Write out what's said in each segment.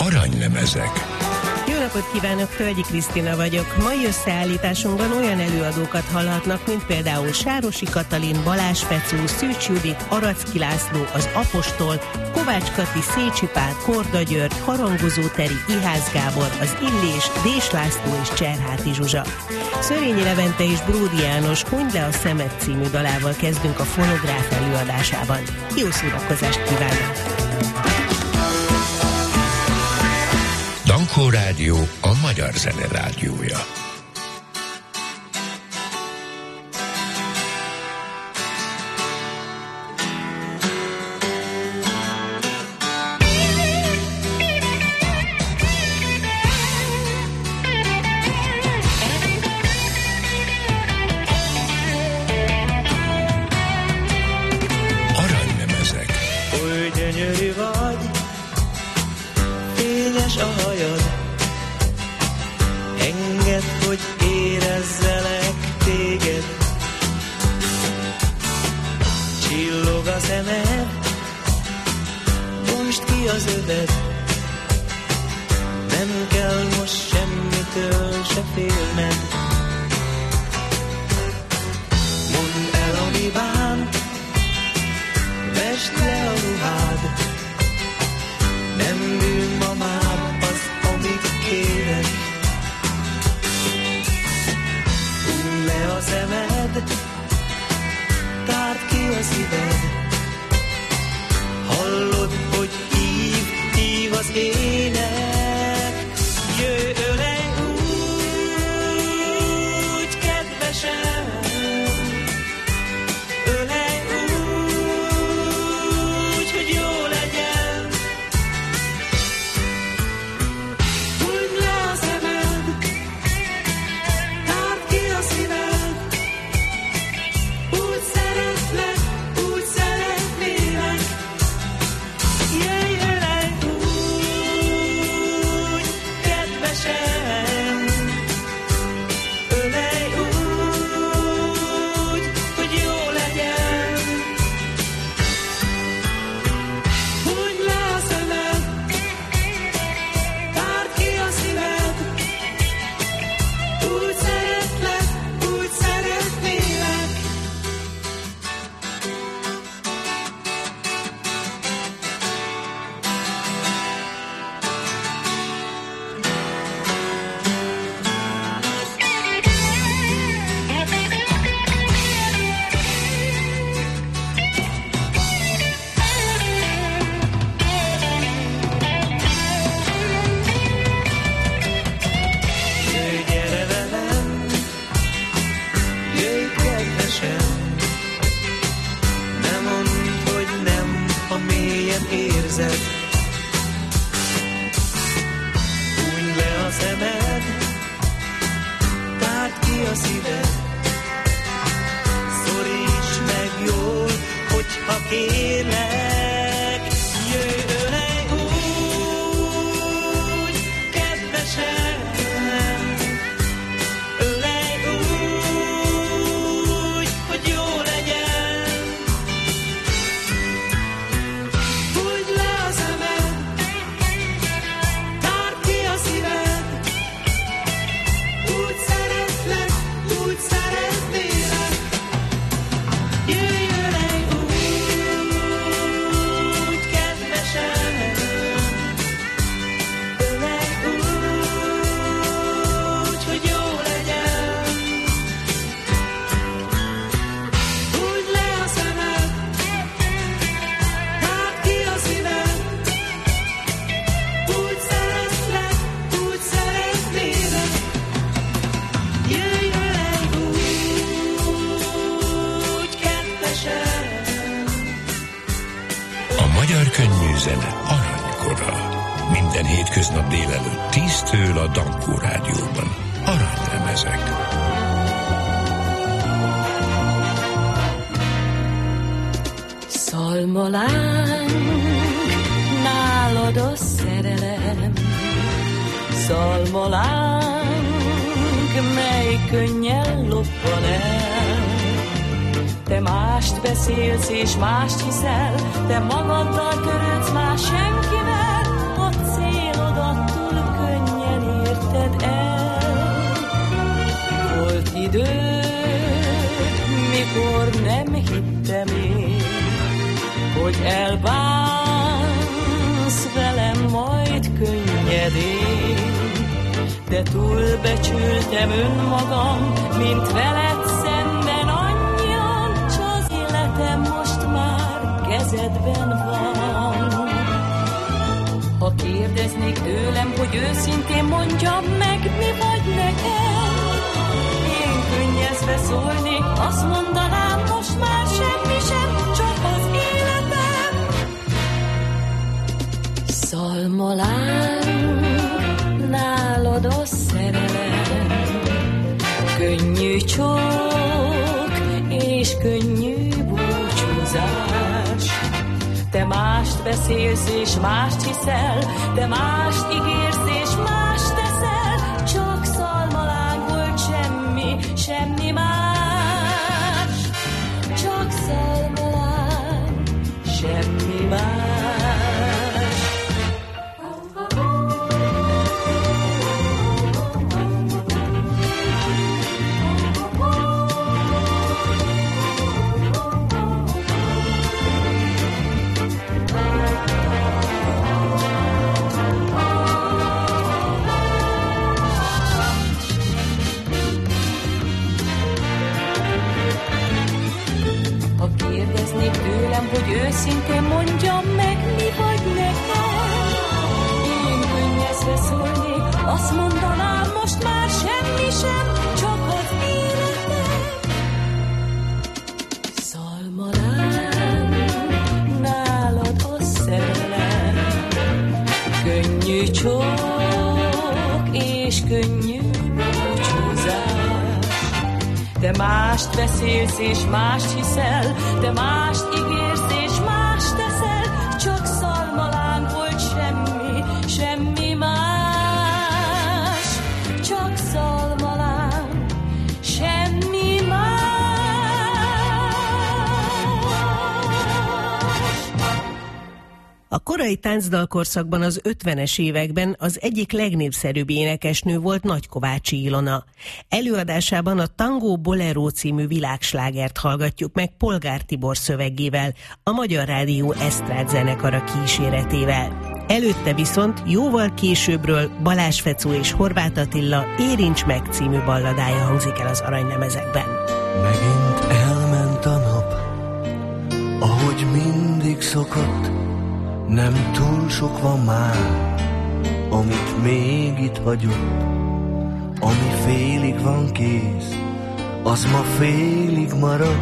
Aranylemezek. Jó napot kívánok, Tölgyi Krisztina vagyok. Mai összeállításunkban olyan előadókat hallhatnak, mint például Sárosi Katalin, Balázs Fecó, Szűcs Judit, Aracki László, az Apostol, Kovács Kati, Szécsi Pál, Korda György, Harangozó Teri, Ihász Gábor, az Illés, Dés László és Cserháti Zsuzsa. Szörényi Levente és Bródi János Hunyd le a szemed című dalával kezdünk a fonográf előadásában. Jó szórakozást kívánok! Dankó Rádió, a magyar zene rádiója. Aranylemezek. Oly gyönyörű vagy, fényes a hajad, engedd, hogy érezzelek téged. Csillog a szemed, bontsd ki az öved, nem kell most semmitől se félned. Mondd el, ami bánt, vesd le a ruhád, nem bűn ma már az, amit kérek. Hunyd le a szemed, tárd ki a szíved, hallod, hogy hív az ének. Jöjj, ölej úgy, kedvesem, ölej úgy, hogy jó legyen. Hunyd le a szemed, tárd ki a szíved, úgy szeretlek, úgy szeretnélek. Jöjj, ölej úgy, kedvesem, ölej úgy, hogy jó legyen. Hunyd le a szemed, tárd ki a szíved, úgy szeretlek, úgy szeretnélek. Jöjj, gyere velem, jöjj, kedvesem, ne mondd, hogy nem, ha mélyen érzed. Hunyd le a szemed, tárd ki a szíved, szoríts meg jól, hogyha kérlek. Jöjj, ölej úgy, kedvesem, ölej úgy, hogy jó legyen. Hunyd le a szemed, tárd ki a szíved, úgy szeretlek, úgy szeretnélek. Jöjj, ölej úgy, kedvesem, ölej úgy, hogy jó legyen. Hunyd le a szemed, tárd ki a szíved, úgy szeretlek, úgy szeretnélek. Jöjj, ölej úgy, kedvesem. A magyar könnyűzene aranykora. Minden hétköznap délelőtt 10-től a Dankó Rádióban. Aranylemezek. Szalmalánk, nálad a szerelem, szalmalánk, mely könnyen loppan el. Te mást beszélsz és mást hiszel, te magaddal törődsz már senkivel, a célod neked én. De túlbecsültem önmagam, mint veled szemben annyian, s az életem most már kezedben van. Ha kérdeznék tőlem, hogy őszintén mondjam meg, mi vagy nekem, én könnyezve szólnék, azt mondanám, most már semmi sem, csak az életem. Szalmalánk, nálad a szerelem, könnyű csók és könnyű búcsúzás. Te mást beszélsz és mást hiszel, te mást ígérsz és mást teszel, csak szalmalánk volt, semmi más. Csak szalmalánk, semmi más. Hogy őszintén mondjam meg, mi vagy nekem. Én könnyezve szólnék, azt mondanám, most már semmi sem, csak az életem. Szalmalánk, nálad a szerelem, könnyű csók és könnyű búcsúzás. Te mást beszélsz és mást hiszel, te mást ígérsz és mást teszel, csak szalmalánk volt, semmi más. Csak szalmalánk, semmi más. A korai táncdalkorszakban az 50-es években az egyik legnépszerűbb énekesnő volt Nagykovácsi Ilona. Előadásában a Tango Bolero című világslágert hallgatjuk meg Polgár Tibor szövegével, a Magyar Rádió esztrád zenekara kíséretével. Előtte viszont jóval későbbről Balázs Fecó és Horváth Attila Érints meg című balladája hangzik el az aranylemezekben. Megint elment a nap, ahogy mindig szokott, nem túl sok van már, amit még itt hagyott. Ami félig van kész, az ma félig marad.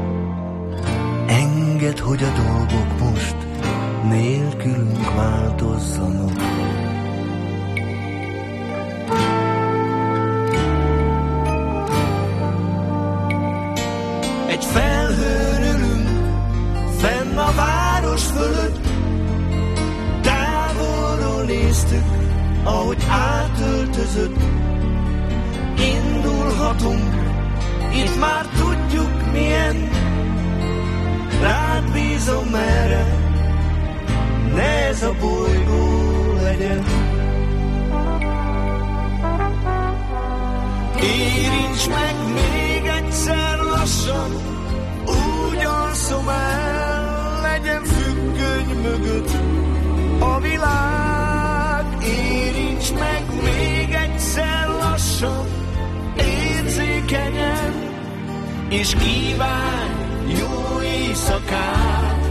Engedd, hogy a dolgok most nélkülünk változzanak. Egy felhőn ülünk, fenn a város fölött, távolról néztük, ahogy átöltözött. Indulhatunk, itt már tudjuk milyen, rád bízom merre, ne ez a bolygó legyen. Érints meg még egyszer lassan, úgy alszom el, legyen függöny mögött a világ. Érints meg még egyszer lassan, érzékenyen, és kívánj jó éjszakát.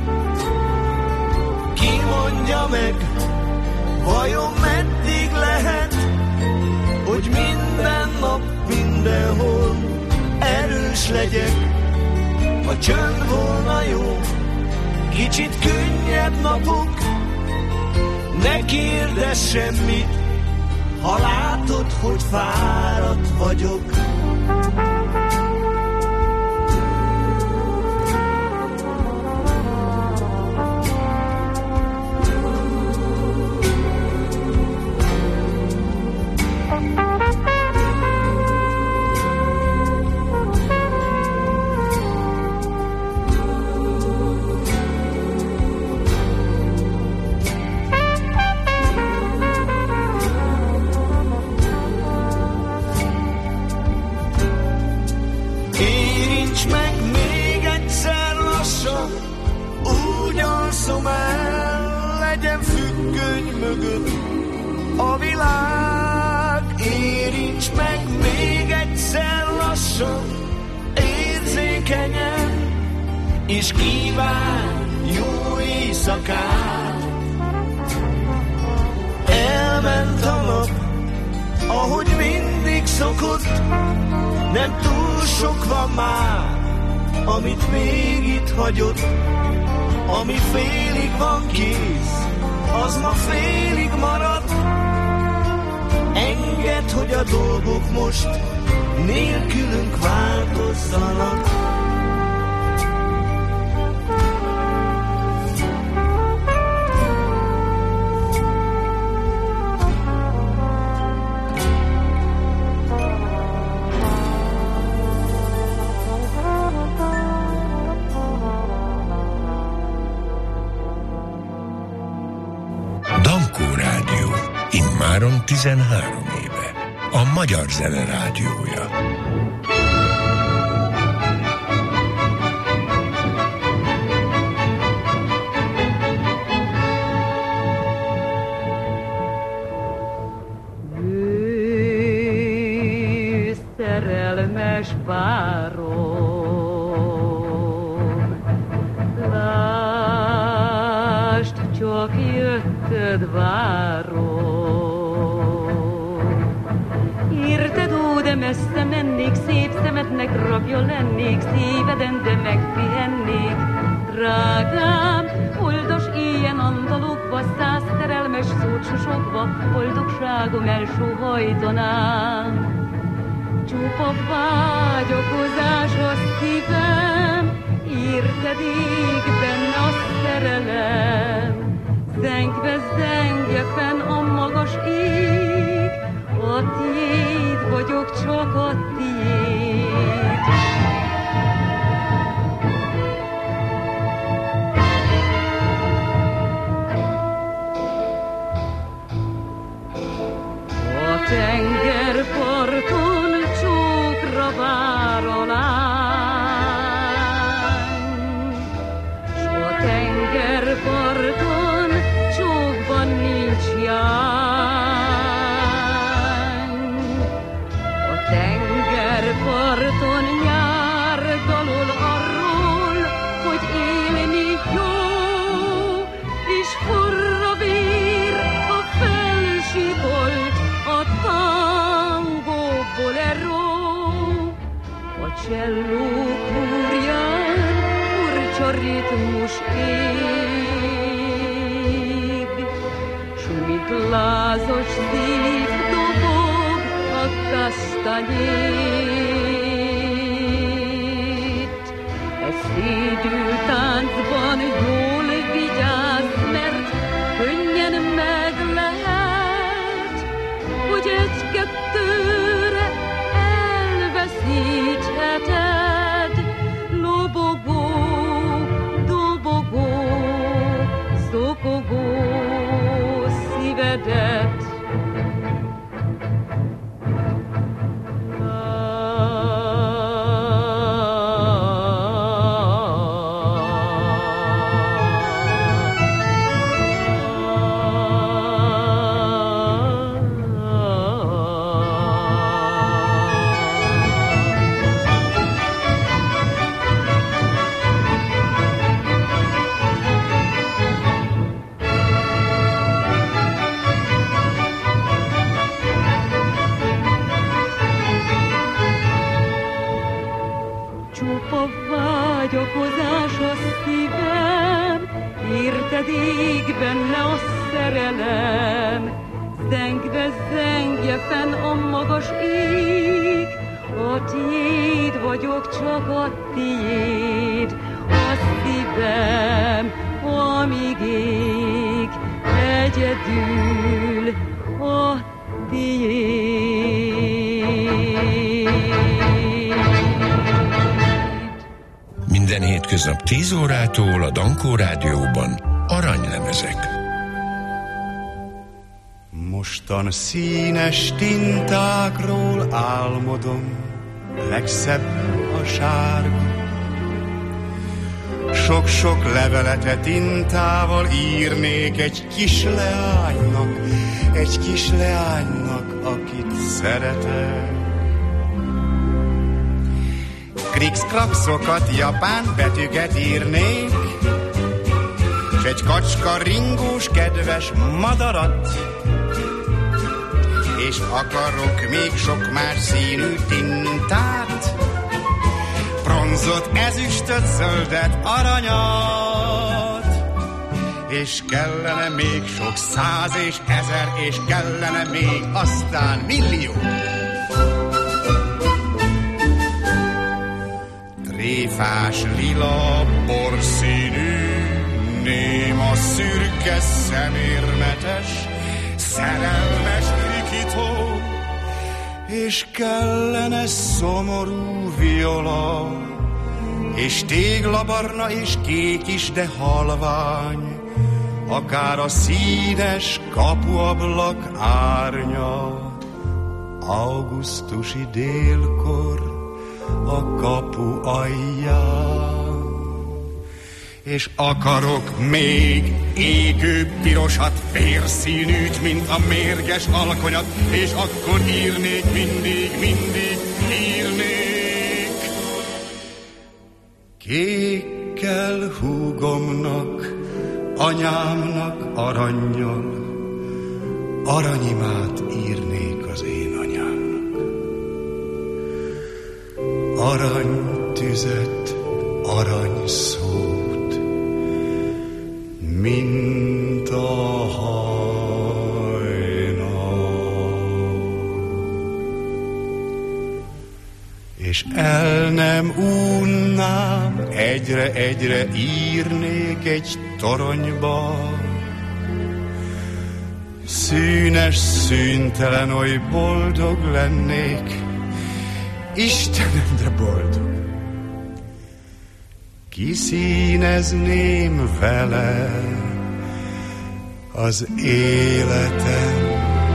Ki mondja meg, vajon meddig lehet, hogy minden nap, mindenhol erős legyek. A csönd volna jó, kicsit könnyebb napok, ne kérdezz semmit, ha látod, hogy fáradt vagyok. a világ, érints meg még egyszer lassan, érzékenyen, és kíván jó éjszakát. Elment a nap, ahogy mindig szokott, nem túl sok van már, amit még itt hagyott. Ami félig van kész, az ma félig maradt. Engedd, hogy a dolgok most nélkülünk változzanak. Immáron 13 éve. A Magyar Zene Rádiója. Ő szerelmes párom, lásd, csak jötted várom. De messze mennék, szép szemednek rabja lennék, szíveden, de megpihennék. Drágám, oldos éjjel andalokba, 100 szerelmes szót susogva, boldogságom elsóhajtanám. Csupa vágyakozás a szívem, érted ég benne a szerelem. Zengve zengje fenn a magas ég, a tiéd vagyok, csak a tiéd. A tengerparton csókra vár a lány, s a tengerparton csókban nincs jány. Tengerparton nyár dalol arról, hogy élni jó, és forra vér a felsikolt, a tango bolero. A cselló kúrján furcsa ritmus ég, s mint lázas szív dobog a kasztanyét. Ez szédültáncban jól vigyázz, mert könnyen meg lehet, hogy egy-kettőre elveszítheted. Lobogó, dobogó, szopogó szívedet. Vágyakozás a szívem, érted ég benne a szerelem. Zengve zengje fenn a magas ég, a tiéd vagyok, csak a tiéd. A szívem, amíg ég, egyedül a tiéd. Minden hétköznap 10 órától a Dankó Rádióban aranylemezek. Mostan színes tintákról álmodom, legszebb a sárga. Sok-sok levelete tintával írnék egy kis leánynak, egy kis leánynak, akit szeretek. Krikszkrakszokat, japán betűket írnék, s egy kacska ringós kedves madarat, és akarok még sok más színű tintát, bronzot, ezüstöt, zöldet, aranyat, és kellene még sok 100 és 1000, és kellene még aztán millió. Tréfás, lila, borszínű, néma, szürke, szemérmetes, szerelmes rikító, és kellene szomorú viola, és téglabarna és kék is, de halvány, akár a színes kapuablak árnya. Augusztusi délkor a kapu alján, és akarok még égő pirosat, vérszínűt, mint a mérges alkonyat, és akkor írnék, mindig írnék. Kékkel húgomnak, anyámnak arannyal, aranyimát írnék az én anyámnak. Aranytüzet, aranyszót, mint a hajnal. És el nem unnám, egyre írnék egy toronyba, színes, szüntelen, oly boldog lennék, Istenem, de boldog. Kiszínezném vele az életem.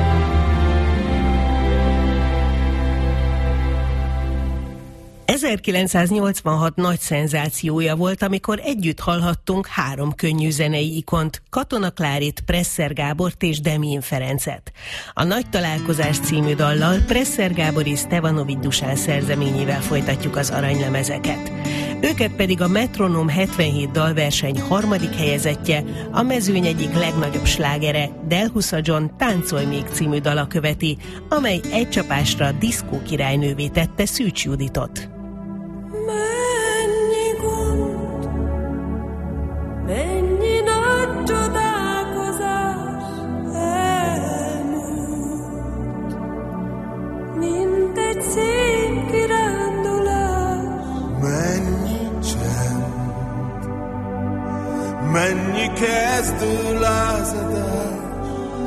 ...1986 nagy szenzációja volt, amikor együtt hallhattunk 3 könnyű zenei ikont, Katona Klárit, Presser Gábort és Demjén Ferencet. A Nagy találkozás című dallal Presser Gábor és Stevanovics Dusán szerzeményével folytatjuk az aranylemezeket. Őket pedig a Metronom 77 dalverseny 3. helyezettje, a mezőny egyik legnagyobb slágere, Delhusa John Táncolj még című dala követi, amely egy csapásra diszkó királynővé tette Szűcs Juditot. Mennyi nagy csodálkozás elmúlt, mint egy szép kirándulás. Mennyi csend, mennyi kezdő lázadás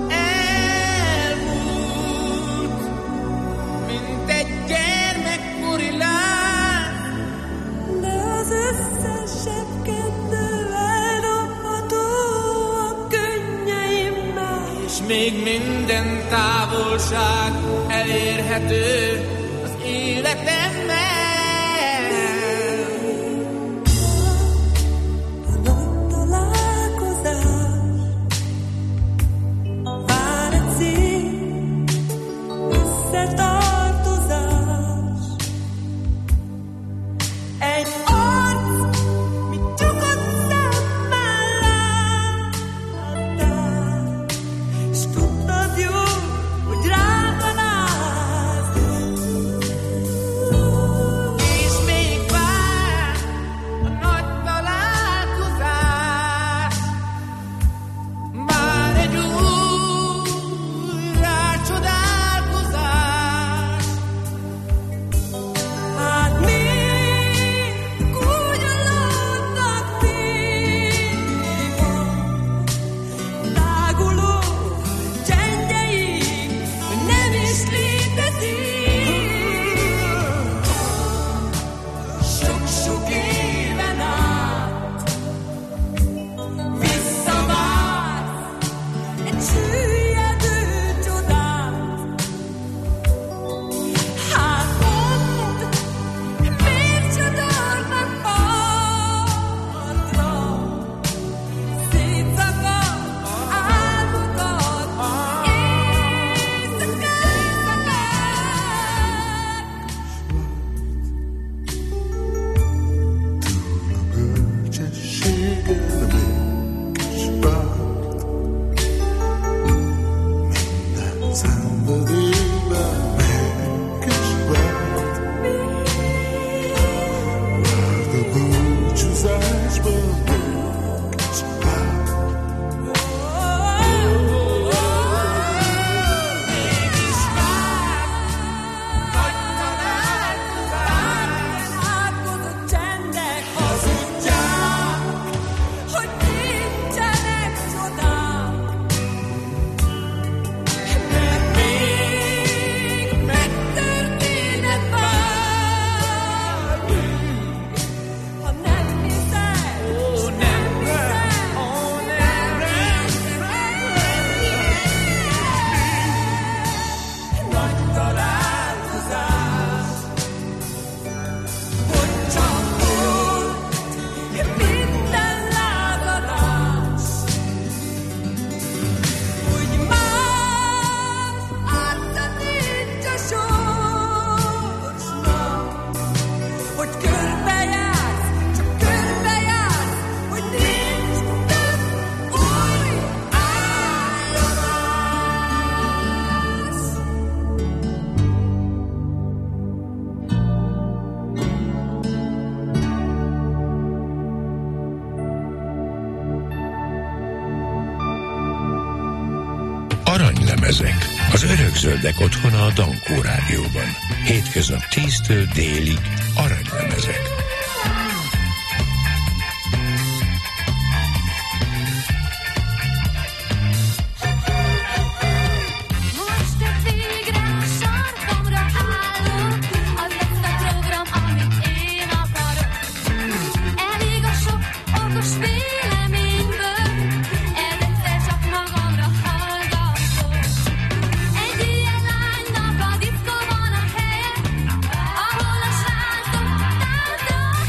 elmúlt, mint egy gyermekkori láz. De az összes zsebkendő eldobható a könnyeimmel, És még minden távolság elérhető az életemmel. a nagy találkozás. Vár egy szív, összetartozás. Egy arc, mit csukott szemmel láttál, s tudtad jól, hogy rám van áll. Aranylemezek. Az örökzöldek otthona a Dankó Rádióban. Hétköznap 10-től délig aranylemezek. Ahol a srácok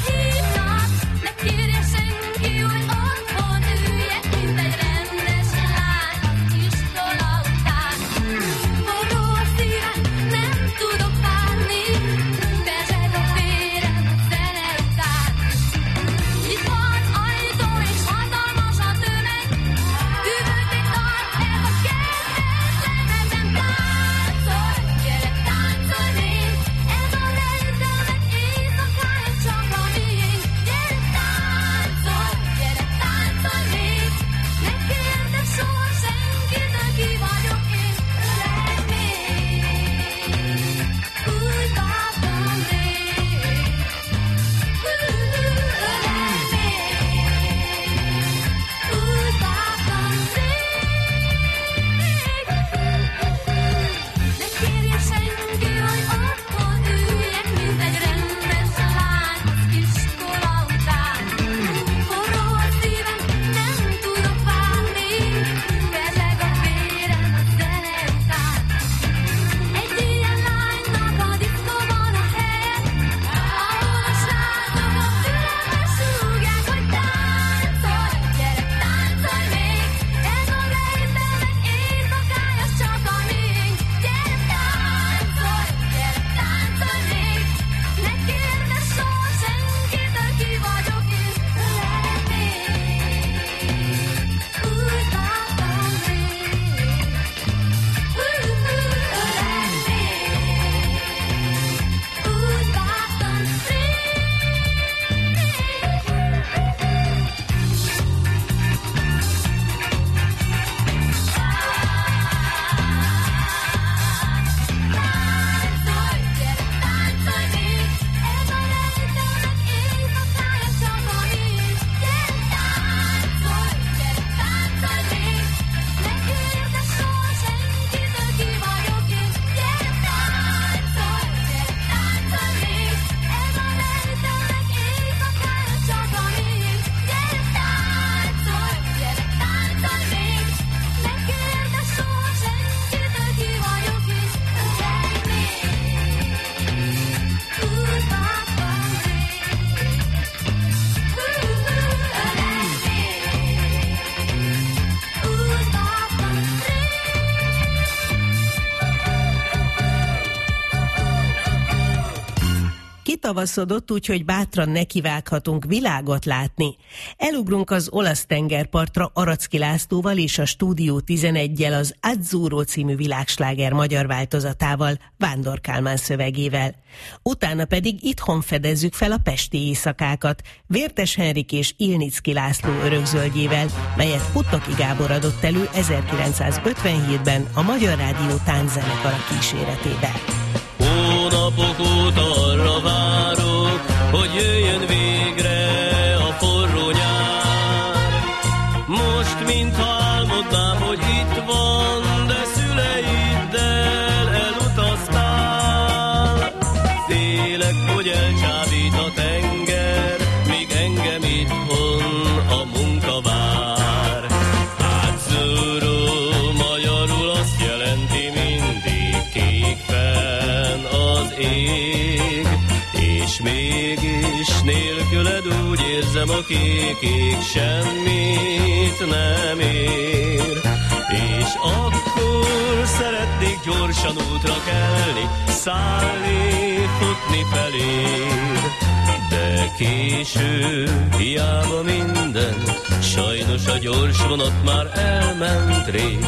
kitavaszodott, úgyhogy bátran nekivághatunk világot látni. Elugrunk az olasz tengerpartra Aracki Lászlóval és a Stúdió 11-jel az Azzurro című világsláger magyar változatával, Vándor Kálmán szövegével. Utána pedig itthon fedezzük fel a pesti éjszakákat, Vértes Henrik és Ilnicki László örökzöldjével, melyet Putnoki Gábor adott elő 1957-ben a Magyar Rádió tánczenekara kíséretében. Hónapok óta arra várok, hogy jöjjön végre a forró nyár. Most, mintha álmodnám, hogy itt van, de szüleiddel elutaztál. Félek, hogy elcsábít a tenger, míg engem itthon a munka vár. Azzurro magyarul azt jelenti mindig kék fenn az ég, és mégis nélküled úgy érzem a kék semmit nem ér. És akkor szeretnék gyorsan útra kelni, szállni, futni feléd. De késő, hiába minden, sajnos a gyors vonat már elment rég.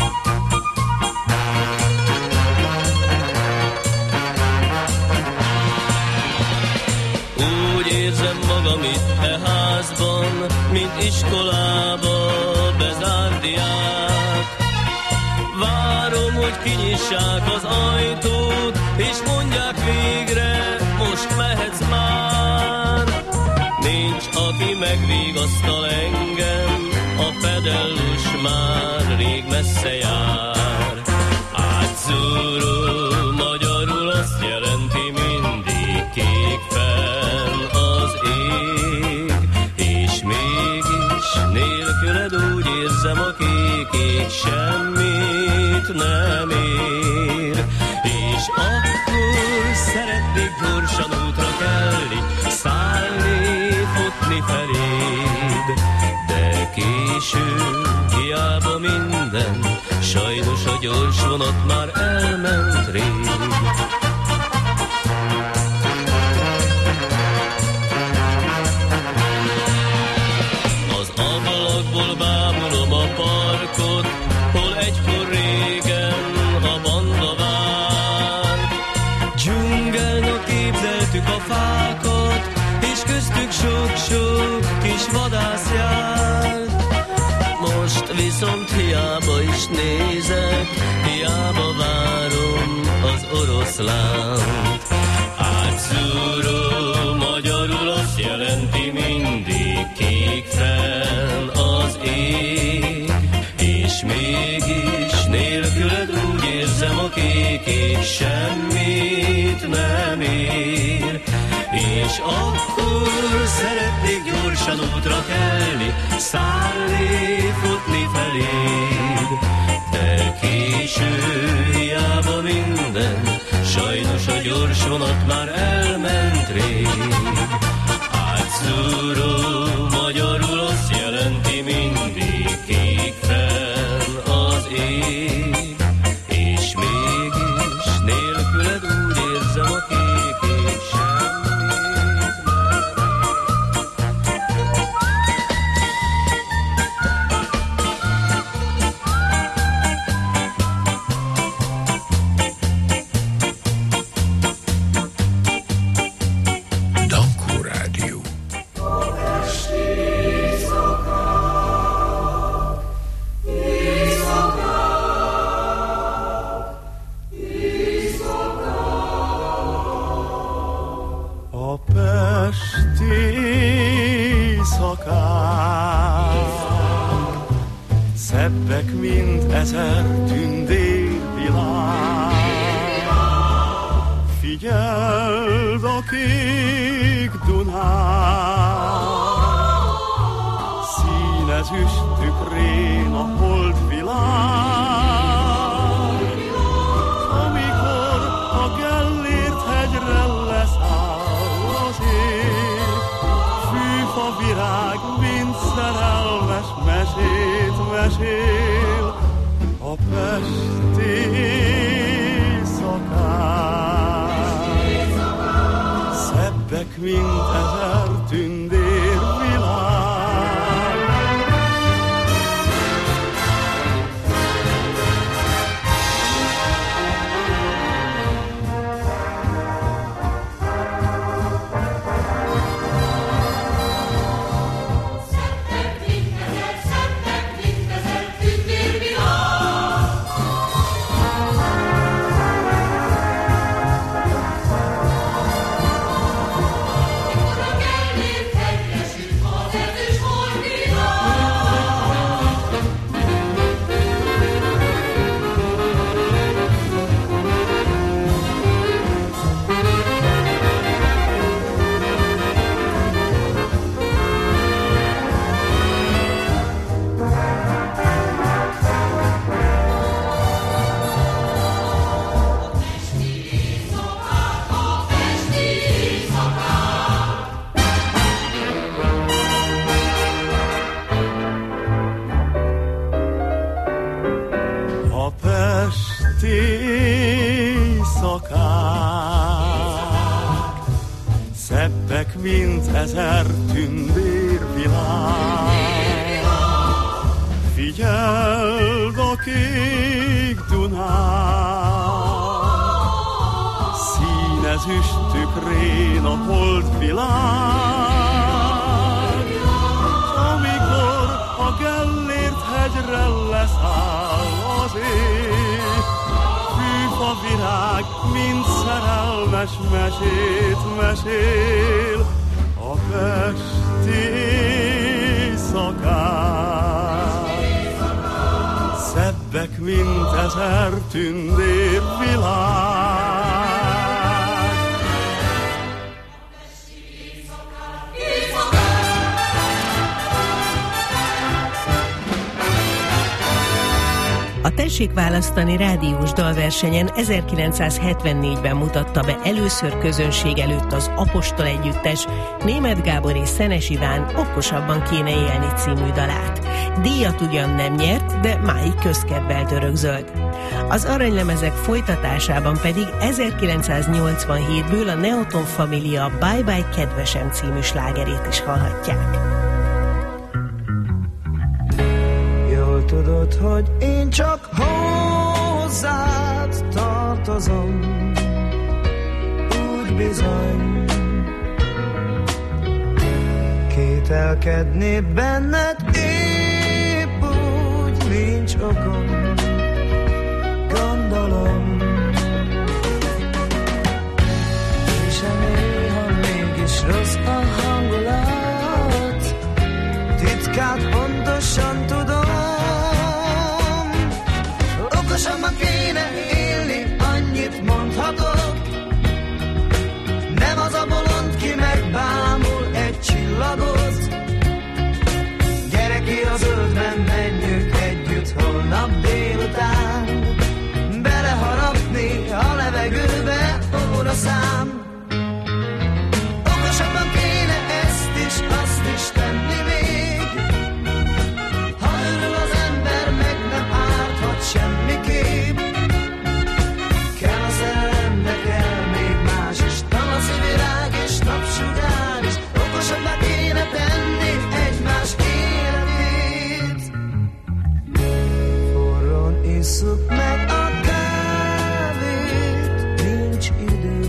Úgy érzem magam itt e házban, mint iskolába bezárt diák. Várom, hogy kinyissák az ajtót, és mondják végre, most mehetsz már. Nincs, aki megvigasztal engem, a pedellus már rég messze jár. Azzurro magyarul azt jelenti mindig kék fenn az ég, és mégis nélküled úgy érzem a kék semmit nem ér. És akkor szeretnék gyorsan útra kelni, szállni, futni feléd. De késő, hiába minden, sajnos a gyors vonat már elment rég. Az ablakból bámulom a parkot, hol egykor régen a banda várt. Dzsungelnak képzeltük a fákat, és köztük sok-sok kis vadász járt. Most viszont hiába is nézek, hiába várom az oroszlánt. Azzurro magyarul azt jelenti mindig kék fenn az ég, és mégis nélküled úgy érzem a kék semmit nem ér. És akkor szeretnék gyorsan útra kelni, szállni, futni feléd. De késő, hiába minden, sajnos a gyors vonat már elment rég. Azzurro magyarul azt jelenti mindig kék fenn az ég, és mégis nélküled úgy érzem a kék semmit. Szebbek, mint ezer tündérvilág. Figyeld a kék Dunát, színezüst tükrén a holdvilág. Amikor a Gellért hegyre leszáll az ég, fűfa virág, mint szerelmes mesét mesél a pesti éjszakán. szebbek, mint ezer tündérvilág. Szebbek, mint ezer tündérvilág. Figyeld a kék Dunát, színezüst tükrén a holdvilág. Amikor a Gellért hegyre leszáll az ég, fűfa virág, mint szerelmes mesét mesél a pesti éjszakák. Szebbek, mint ezer tündérvilág. A Tessék választani rádiós dalversenyen 1974-ben mutatta be először közönség előtt az Apostol együttes Németh Gábor és Szenes Iván Okosabban kéne élni című dalát. Díjat ugyan nem nyert, de máig közkedvelt örökzöld. Az aranylemezek folytatásában pedig 1987-ből a Neoton Família Bye Bye Kedvesem című slágerét is hallhatják. Tudod, hogy én csak hozzád tartozom, úgy bizony. Kételkedni benned épp úgy nincs okom, gondolom. És néha mégis rossz a hangulat, titkát pontosan tudom. Okosabban kéne élni, annyit mondhatok. Nem az a bolond, ki megbámul egy csillagot. Gyere ki a zöldben, menjünk együtt holnap délután. Beleharapni a levegőbe óraszám. Okosabban kéne ezt is, azt is tenni még. Ha örül az ember, meg nem árthat semmiképp. Kell a szerelembe, kell még más is, tavaszi virág és napsugár is. Okosabbá kéne tenni egymás életét. Forron isszuk meg a kávét, nincs idő,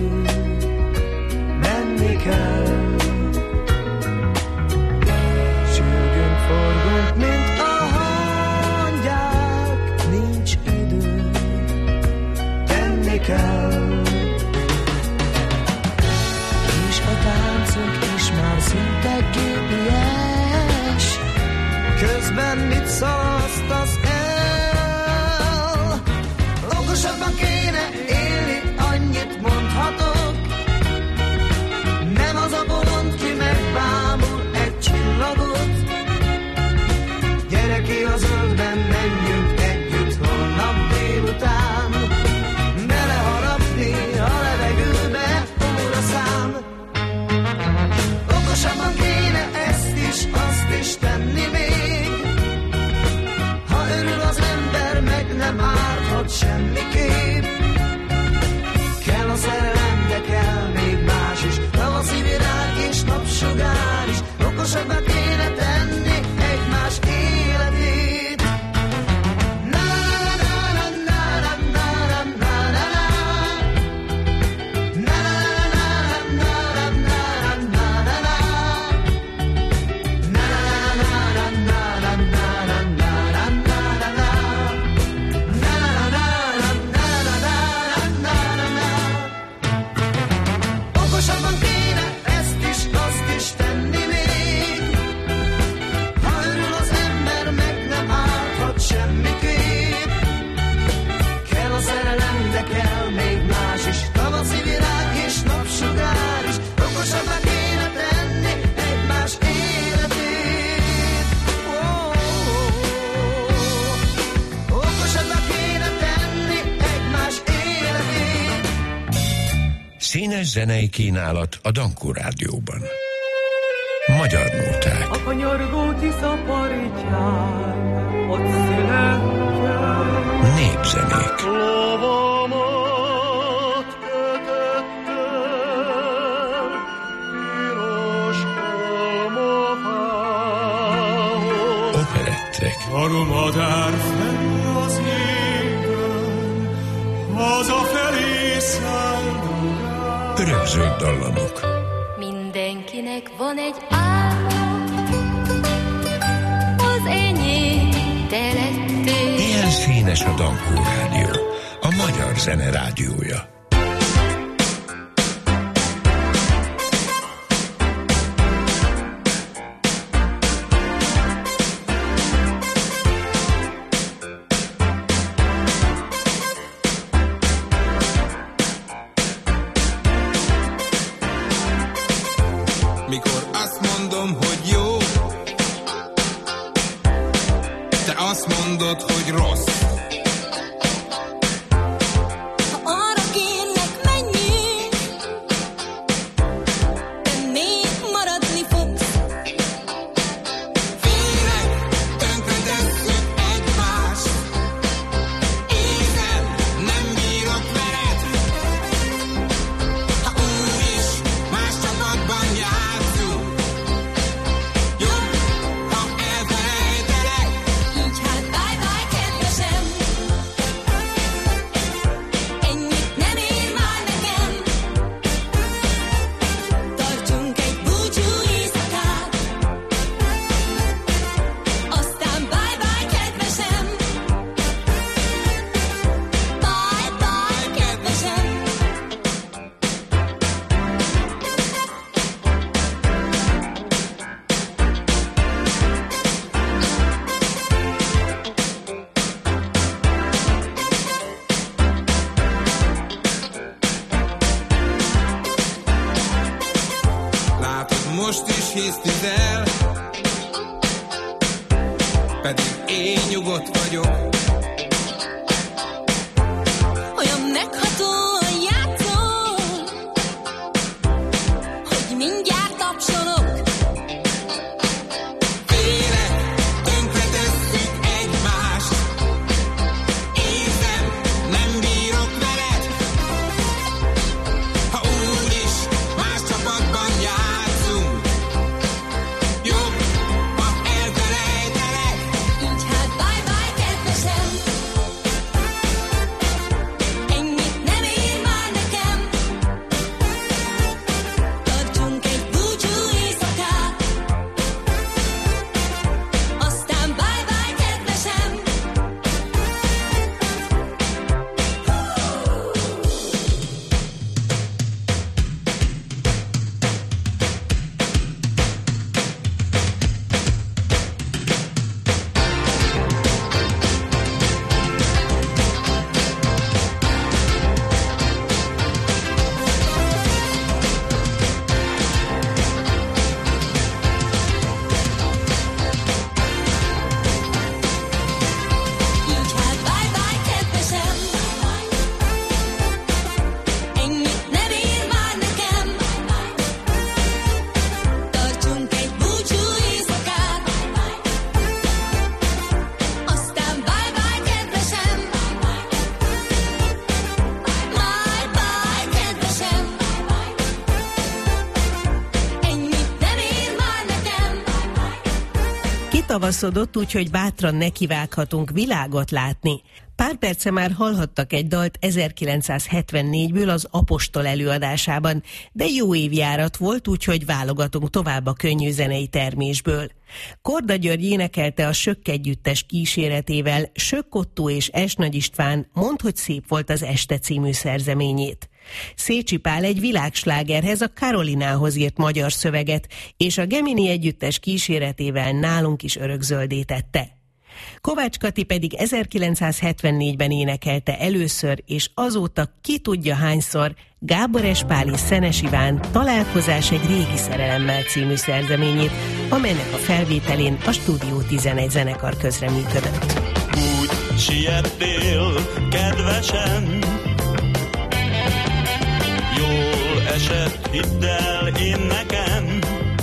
menni kell. Sürgőn forgunk, mint a hangyák, nincs idő, tenni kell. És a táncunk is már szinte gépies, közben mit szalasztasz el? Okosabban kéne élni, annyit mondhatok. Nem az a bolond, ki megbámul egy csillagot. Gyere ki a zöldben, menjünk együtt holnap délután. Beleharapni a levegőbe óraszám. Okosabban kéne ezt is, azt is tenni még. Ha örül Színes zenei kínálat a Dankó Rádióban. Magyar nóták. A kanyargó Tisza partján, ott születtem. Népzenék. Lovamat kötöttem, piros almafához. Operettek. Aromadár fenn az égen, hazafelé szállodál. Örökzöld dallamok. Mindenkinek van egy álma, az enyém te lettél. Ilyen színes a Dankó Rádió, a magyar zene rádiója. Mikor azt mondom, hogy jó, te azt mondod, hogy rossz. Ha arra kérlek, menjél, te még maradni fogsz. Félek, tönkretesszük egymást. Érzem, nem bírok veled. Ha úgy is más csapatban játszunk, jobb, ha elfelejtelek. Így hát bye-bye, kedvesem. Ennyit nem ér már nekem. Tartsunk egy búcsú éjszakát. Aztán bye-bye, kedvesem. Bye-bye, kedvesem. Látod, most is hisztizel, pedig én nyugodt vagyok. Olyan meghatóan játszol, hogy mindjárt tapsolok. Félek, tönkretesszük egymást. Érzem, nem bírok veled. Ha úgy is más csapatban játszunk, jobb, ha elfelejtelek. Így hát bye-bye, kedvesem. Ennyit nem ér már nekem. Tartsunk egy búcsú éjszakát. Aztán bye-bye, kedvesem. Így hát bye-bye, kedvesem. Ennyit nem ér már nekem. Tartsunk egy búcsú éjszakát. Aztán bye-bye, kedvesem. Bye-bye, kedvesem. Ennyit nem ér már nekem. Kitavaszodott, úgyhogy bátran nekivághatunk világot látni. Pár perce már hallhattak egy dalt 1974-ből az Apostol előadásában, de jó évjárat volt, úgyhogy válogatunk tovább a könnyű zenei termésből. Korda György énekelte a Sökk együttes kíséretével Sökk Ottó és S. Nagy István Mondd, hogy szép volt az este című szerzeményét. Szécsi Pál egy világslágerhez, a Karolinához írt magyar szöveget, és a Gemini együttes kíséretével nálunk is örökzöldé tette. Kovács Kati pedig 1974-ben énekelte először, és azóta ki tudja hányszor Gábor S. Pál és Szenes Iván Találkozás egy régi szerelemmel című szerzeményét, amelynek a felvételén a Stúdió 11 zenekar közreműködött. Úgy siettél, kedvesem, jól hidd el én nekem.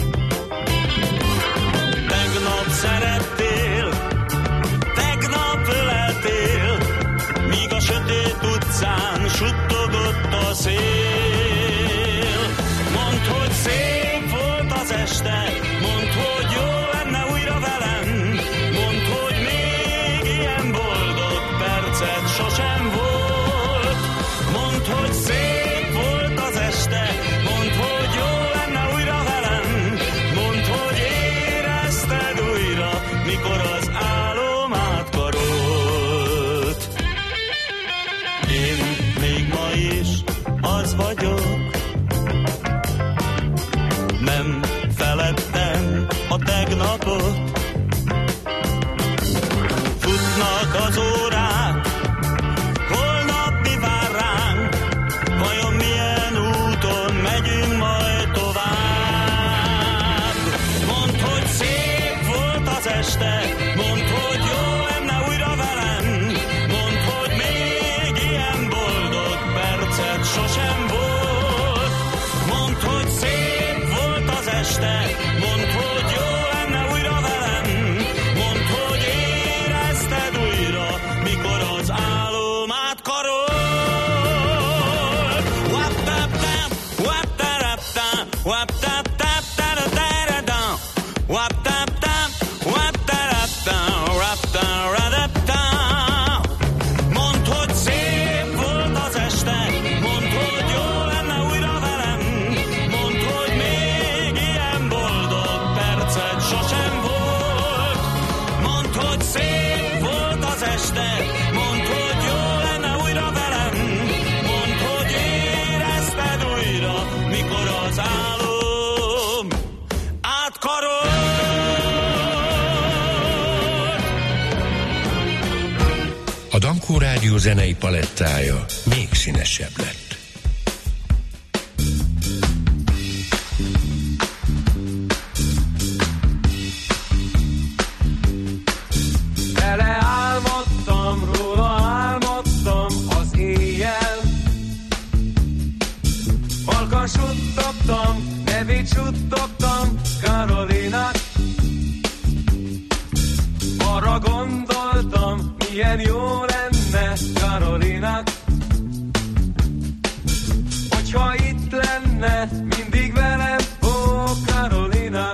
Tegnap szerettél, tegnap öleltél, míg a sötét utcán suttogott a szél. Mondd, hogy szép volt az este, mondd, hogy jó lenne újra velem, mondd, hogy még ilyen boldog percet sosem volt. Mondd, hogy szép volt az este, mondd, hogy jó lenne újra velem, mondd, hogy érezted újra, mikor az álom átkarolt. Én még ma is az vagyok, nem feledtem a tegnapot. Futnak az órák, holnap mi vár ránk, vajon milyen úton megyünk majd tovább. Mondd, hogy szép volt az este, mondd, hogy jó lenne újra velem, mondd, hogy még ilyen boldog percet sosem volt. Mondd, hogy szép volt az este, mondd, hogy jó lenne újra velem, mondd, hogy érezted újra, mikor az álom átkarolt. Wap-tap-tap, wap-tarap-tap, wap-tap-tap-tara-tara-dam, wap-tap-tap, wap-tarap-tap, wap-tara-da-dam. Mondd, hogy szép volt az este, mondd, hogy jó lenne újra velem, mondd, hogy még ilyen boldog percet sosem volt. Mondd, hogy szép volt az este, mondd, hogy jó lenne újra velem, mondd, hogy érezted újra, mikor az álom átkarolt. A Dankó Rádió zenei palettája még színesebb lett. Vele álmodtam, róla álmodtam az éjjel. Halkan suttogtam, nevét suttogtam Karolinak. Arra gondoltam, milyen jó lenne Karolinak, hogyha itt lenne mindig velem, ó Karolina.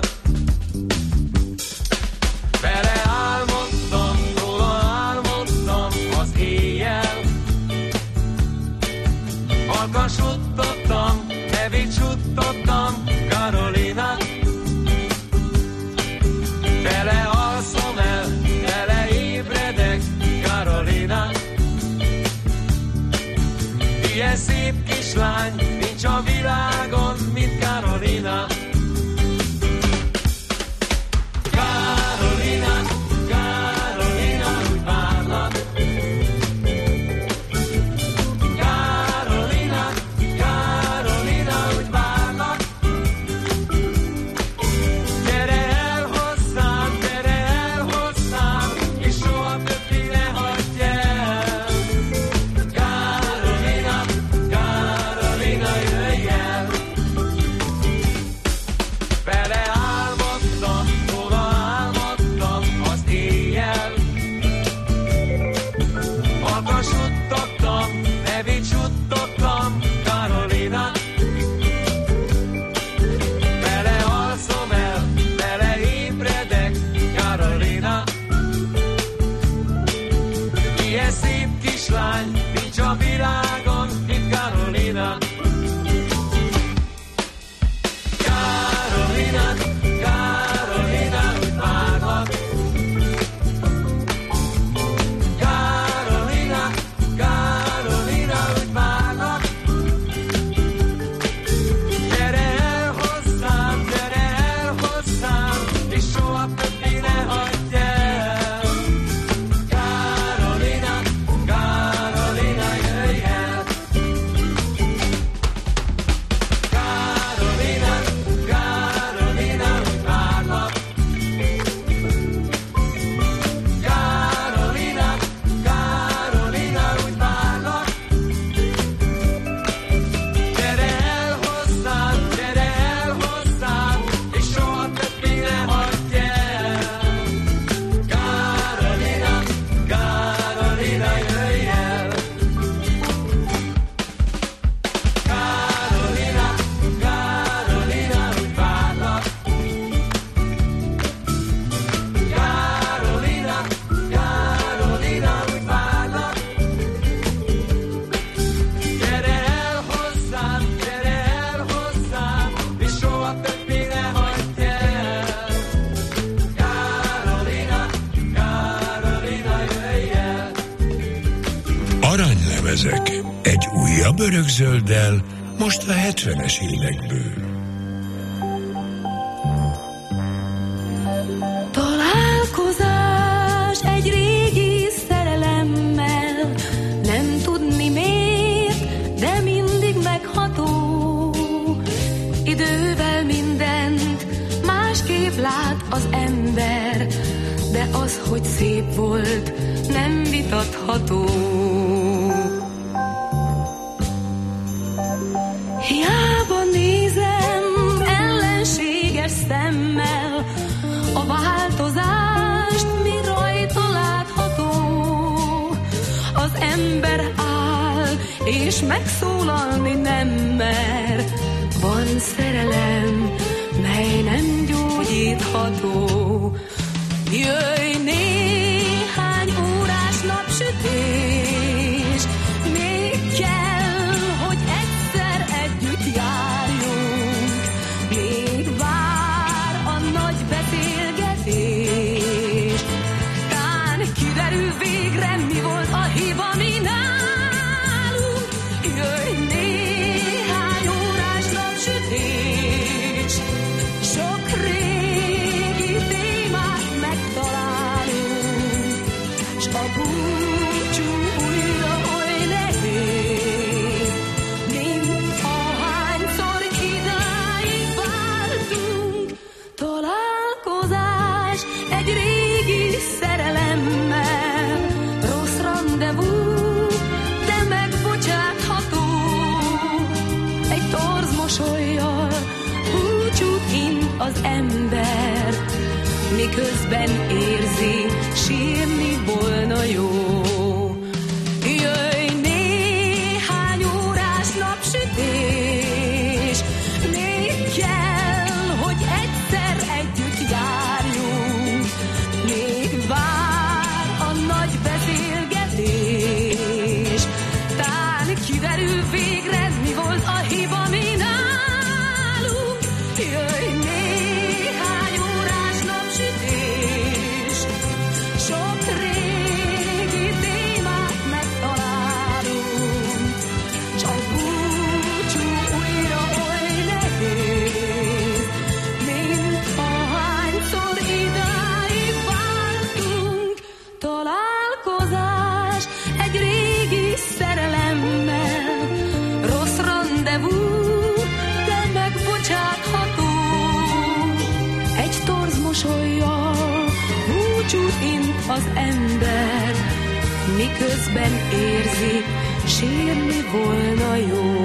Vele álmodtam, róla álmodtam az éjjel. Halkan suttogtam, nevét suttogtam Karolina. Vele alszom el, vele ébredek Karolina. Ilyen szép kislány nincs a világon, mint Karolina. Karolina, Karolina, úgy várlak. Karolina, Karolina, úgy várlak. Gyere el hozzám, és soha többé ne hagyj el. Karolina, Karolina, jöjj el. Újabb örökzölddel, most a 70-es évekből. Találkozás egy régi szerelemmel, nem tudni miért, de mindig megható. Idővel mindent másképp lát az ember, de az, hogy szép volt, nem vitatható. Hiába nézem ellenséges szemmel, a változást mi rajta látható. Az ember áll, és megszólalni nem mer. Van szerelem, mely nem gyógyítható. Jöjj néhány órás napsütés, még kell, hogy egyszer együtt járjunk. Még vár a nagy beszélgetés, tán kiderül végre, mi volt a hiba mi nálunk. Jöjj néhány órás napsütés, sok régi témát megtalálunk, s a búcsú újra oly nehéz, mint ahányszor idáig vártunk. Találkozás egy régi szerelemmel, rossz randevú, de megbocsátható. Egy torz mosollyal búcsút int az ember, miközben érzi, sírni volna jó. Jöjj néhány órás napsütés, még kell, hogy egyszer együtt járjunk. Még vár a nagy beszélgetés, tán kiderül végre, mi volt a hiba mi nálunk. Jöjj néhány órás napsütés, sok régi témát megtalálunk, s a búcsú újra oly nehéz, mint ahányszor idáig vártunk. Találkozás egy régi szerelemmel, rossz randevú, de megbocsátható. Egy torz mosollyal búcsút int az ember, miközben érzi, sírni volna jó.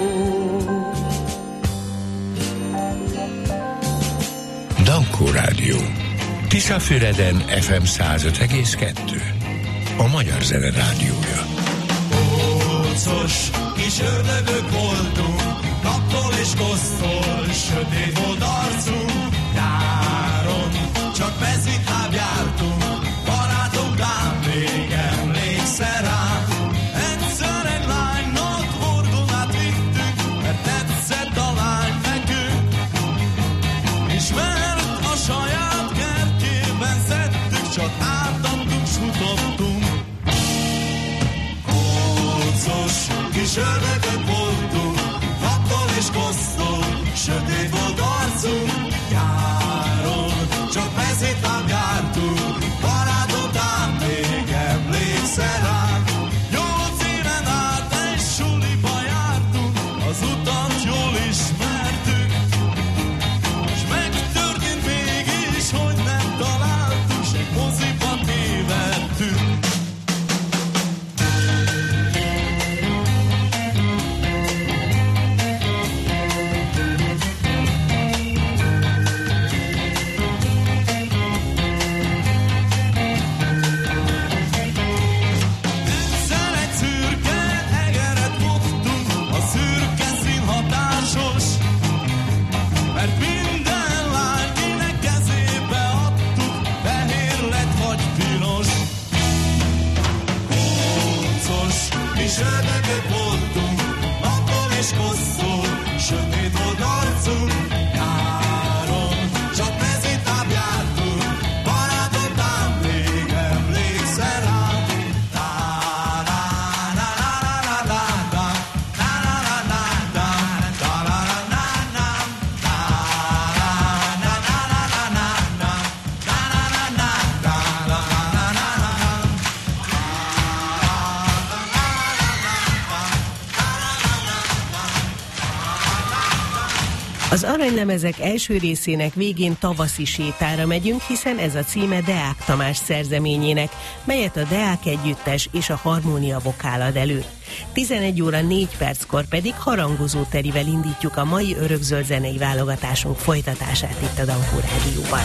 Dankó Rádió. Tiszafüreden FM 105,2. A Magyar Zene Rádiója. Kócos kis ördögök voltunk, naptól és kosztól, sötét volt arcunk. Nyáron csak mezitláb jártunk, barátunk ám még emlékszel rám. Egyszer egy lánynak hordonát vittünk, mert tetszett a lány nekünk. És mert a saját kertjében szedtük, csak átadtunk, s futottunk. Kócos kis ördögök voltunk, naptól és kosztól, sötét volt arcunk. Nyáron csak mezitláb jártunk, barátot ám még emlékszel rám. 8 éven át egy suliba jártunk, az utat jól ismertük, s megtörtént mégis, hogy nem találtuk, s egy moziba tévedtünk. Az aranylemezek első részének végén tavaszi sétára megyünk, hiszen ez a címe Deák Tamás szerzeményének, melyet a Deák Együttes és a Harmónia Vokál ad elő. 11 óra 4 perckor pedig harangozó terivel indítjuk a mai örökzöld zenei válogatásunk folytatását itt a Dankó Rádióban.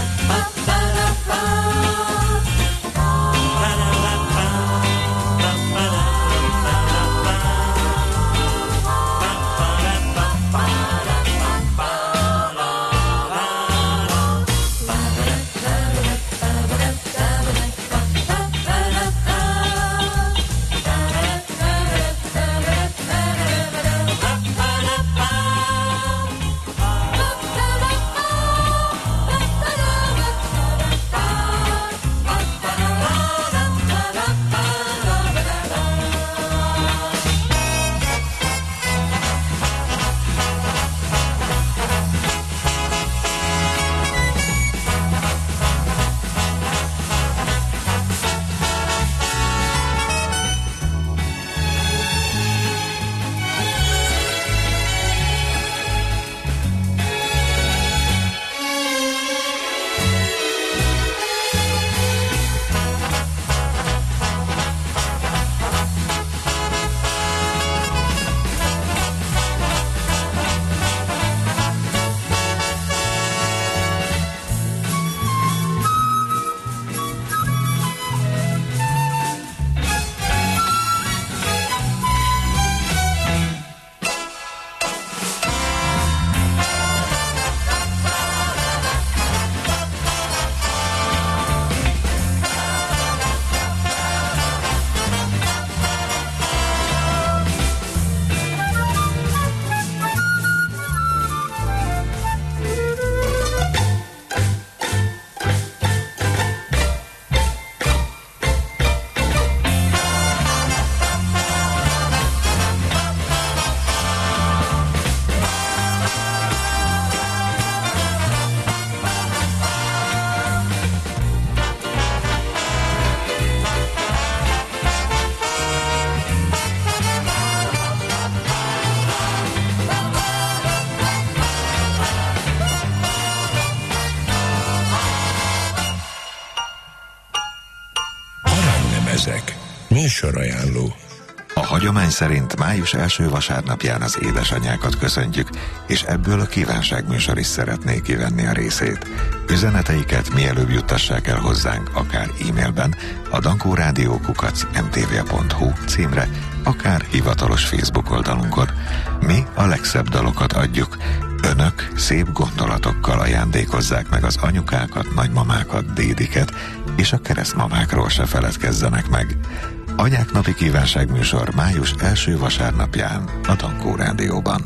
Műsorajánló. A hagyomány szerint május első vasárnapján az édesanyákat köszöntjük, és ebből a kívánságműsor is szeretné kivenni a részét. Üzeneteiket mielőbb juttassák el hozzánk, akár e-mailben a dankórádió@mtv.hu címre, akár hivatalos Facebook oldalunkon. Mi a legszebb dalokat adjuk. Önök szép gondolatokkal ajándékozzák meg az anyukákat, nagymamákat, dédiket, és a keresztmamákról se feledkezzenek meg. Anyák napi kívánságműsor május első vasárnapján a Dankó Rádióban.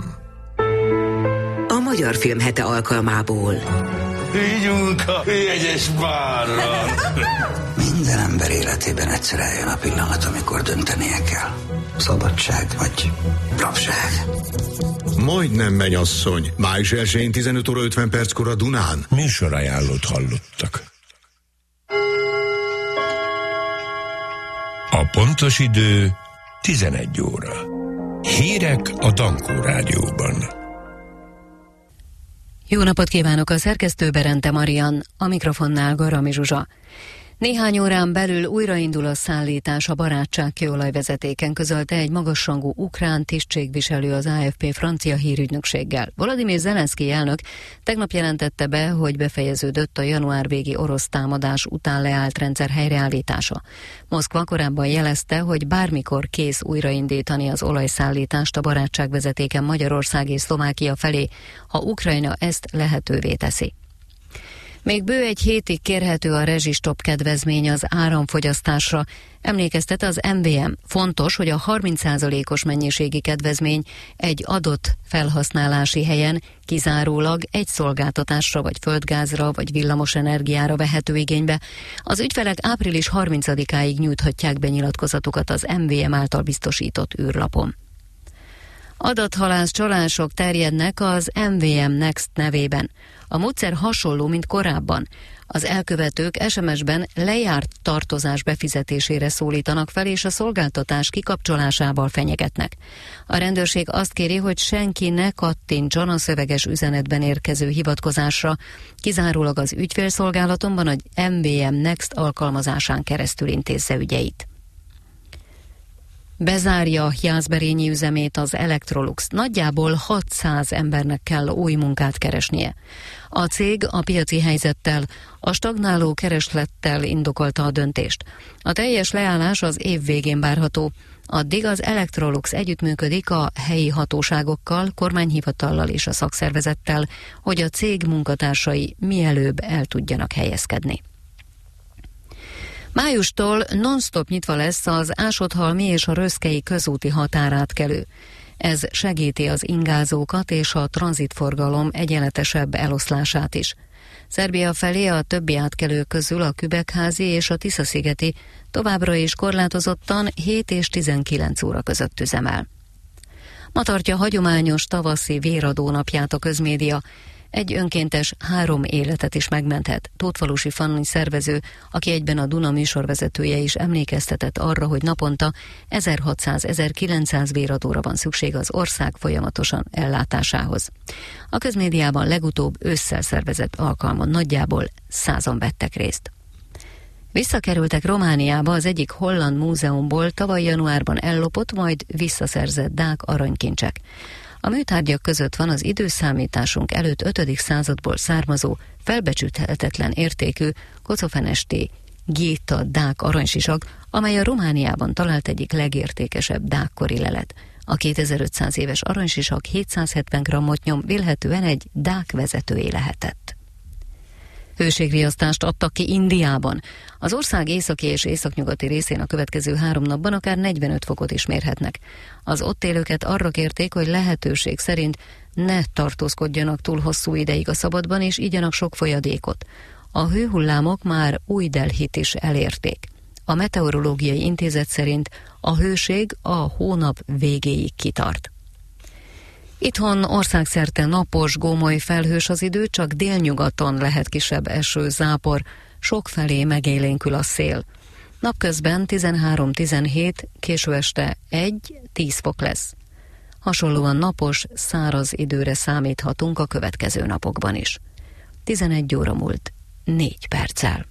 A Magyar Film Hete alkalmából. Vigyünk a jegyes bárra! Minden ember életében egyszer eljön a pillanat, amikor döntenie kell. Szabadság vagy rabság. Majdnem mennyasszony. Május 1-én 15 óra 50 perckor a Dunán. Műsorajánlót hallottak. A pontos idő 11 óra. Hírek a Dankó Rádióban. Jó napot kívánok, a szerkesztő Berente Marian, a mikrofonnál Garami Zsuzsa. Néhány órán belül újraindul a szállítás a barátság kőolajvezetéken, közölte egy magasrangú ukrán tisztségviselő az AFP francia hírügynökséggel. Volodymyr Zelenszkij elnök tegnap jelentette be, hogy befejeződött a január végi orosz támadás után leállt rendszer helyreállítása. Moszkva korábban jelezte, hogy bármikor kész újraindítani az olajszállítást a barátságvezetéken Magyarország és Szlovákia felé, ha Ukrajna ezt lehetővé teszi. Még bő egy hétig kérhető a rezsistop kedvezmény az áramfogyasztásra, emlékeztet az MVM. Fontos, hogy a 30%-os mennyiségi kedvezmény egy adott felhasználási helyen kizárólag egy szolgáltatásra, vagy földgázra, vagy villamosenergiára vehető igénybe. Az ügyfelek április 30-áig nyújthatják be nyilatkozatukat az MVM által biztosított űrlapon. Adathalász csalások terjednek az MVM Next nevében. A módszer hasonló, mint korábban. Az elkövetők SMS-ben lejárt tartozás befizetésére szólítanak fel, és a szolgáltatás kikapcsolásával fenyegetnek. A rendőrség azt kéri, hogy senki ne kattintson a szöveges üzenetben érkező hivatkozásra, kizárólag az ügyfélszolgálatonban a MVM Next alkalmazásán keresztül intézze ügyeit. Bezárja Jászberényi üzemét az Electrolux. Nagyjából 600 embernek kell új munkát keresnie. A cég a piaci helyzettel, a stagnáló kereslettel indokolta a döntést. A teljes leállás az év végén várható. Addig az Electrolux együttműködik a helyi hatóságokkal, kormányhivatallal és a szakszervezettel, hogy a cég munkatársai mielőbb el tudjanak helyezkedni. Májustól non-stop nyitva lesz az Ásodhalmi és a Röszkei közúti határátkelő. Ez segíti az ingázókat és a tranzitforgalom egyenletesebb eloszlását is. Szerbia felé a többi átkelő közül a Kübekházi és a Tisza-szigeti továbbra is korlátozottan 7 és 19 óra között üzemel. Ma tartja hagyományos tavaszi véradó napját a közmédia. Egy önkéntes 3 életet is megmenthet. Tótfalusi Fanni szervező, aki egyben a Duna műsorvezetője is emlékeztetett arra, hogy naponta 1600-1900 véradóra van szükség az ország folyamatosan ellátásához. A közmédiában legutóbb ősszel szervezett alkalmon nagyjából 100-an vettek részt. Visszakerültek Romániába az egyik holland múzeumból tavaly januárban ellopott, majd visszaszerzett dák aranykincsek. A műtárgyak között van az időszámításunk előtt 5. századból származó, felbecsülhetetlen értékű kocofenesti géta dák aranysisak, amely a Romániában talált egyik legértékesebb dákkori lelet. A 2500 éves aranysisak 770 grammot nyom, vélhetően egy dák vezetője lehetett. Hőségriasztást adtak ki Indiában. Az ország északi és északnyugati részén a következő 3 napban akár 45 fokot is mérhetnek. Az ott élőket arra kérték, hogy lehetőség szerint ne tartózkodjanak túl hosszú ideig a szabadban, és igyanak sok folyadékot. A hőhullámok már Új-Delhit is elérték. A Meteorológiai Intézet szerint a hőség a hónap végéig kitart. Itthon országszerte napos, gómoly felhős az idő, csak délnyugaton lehet kisebb eső, zápor, sokfelé megélénkül a szél. Napközben 13-17, késő este 1-10 fok lesz. Hasonlóan napos, száraz időre számíthatunk a következő napokban is. 11 óra múlt 4 perccel.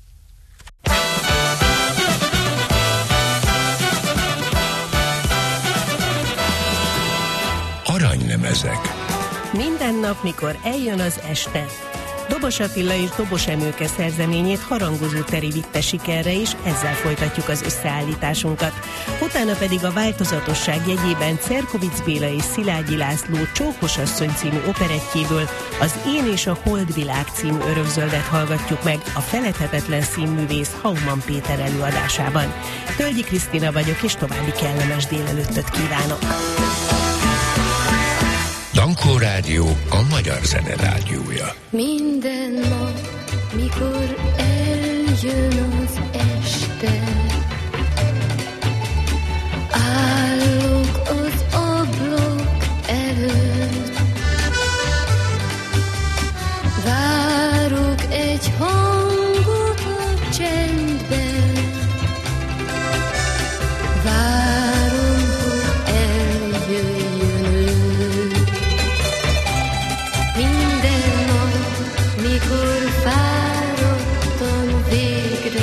Aranylemezek. Minden nap, mikor eljön az este. Dobos Attila és Dobos Emőke szerzeményét Harangozó Teri vitte sikerre, és ezzel folytatjuk az összeállításunkat. Utána pedig a változatosság jegyében Cerkovics Béla és Szilágyi László Csókos asszony című operettjéből az Én és a Holdvilág című örökzöldet hallgatjuk meg a feledhetetlen színművész Hauman Péter előadásában. Tölgyi Krisztina vagyok, és további kellemes délelőttöt kívánok! Dankó Rádió, a magyar zene rádiója. Minden nap, mikor eljön az este, állok az ablak előtt, várok egy hangot a csendben, várom, hogy eljöjjön ő. Minden nap, mikor fáradtan végre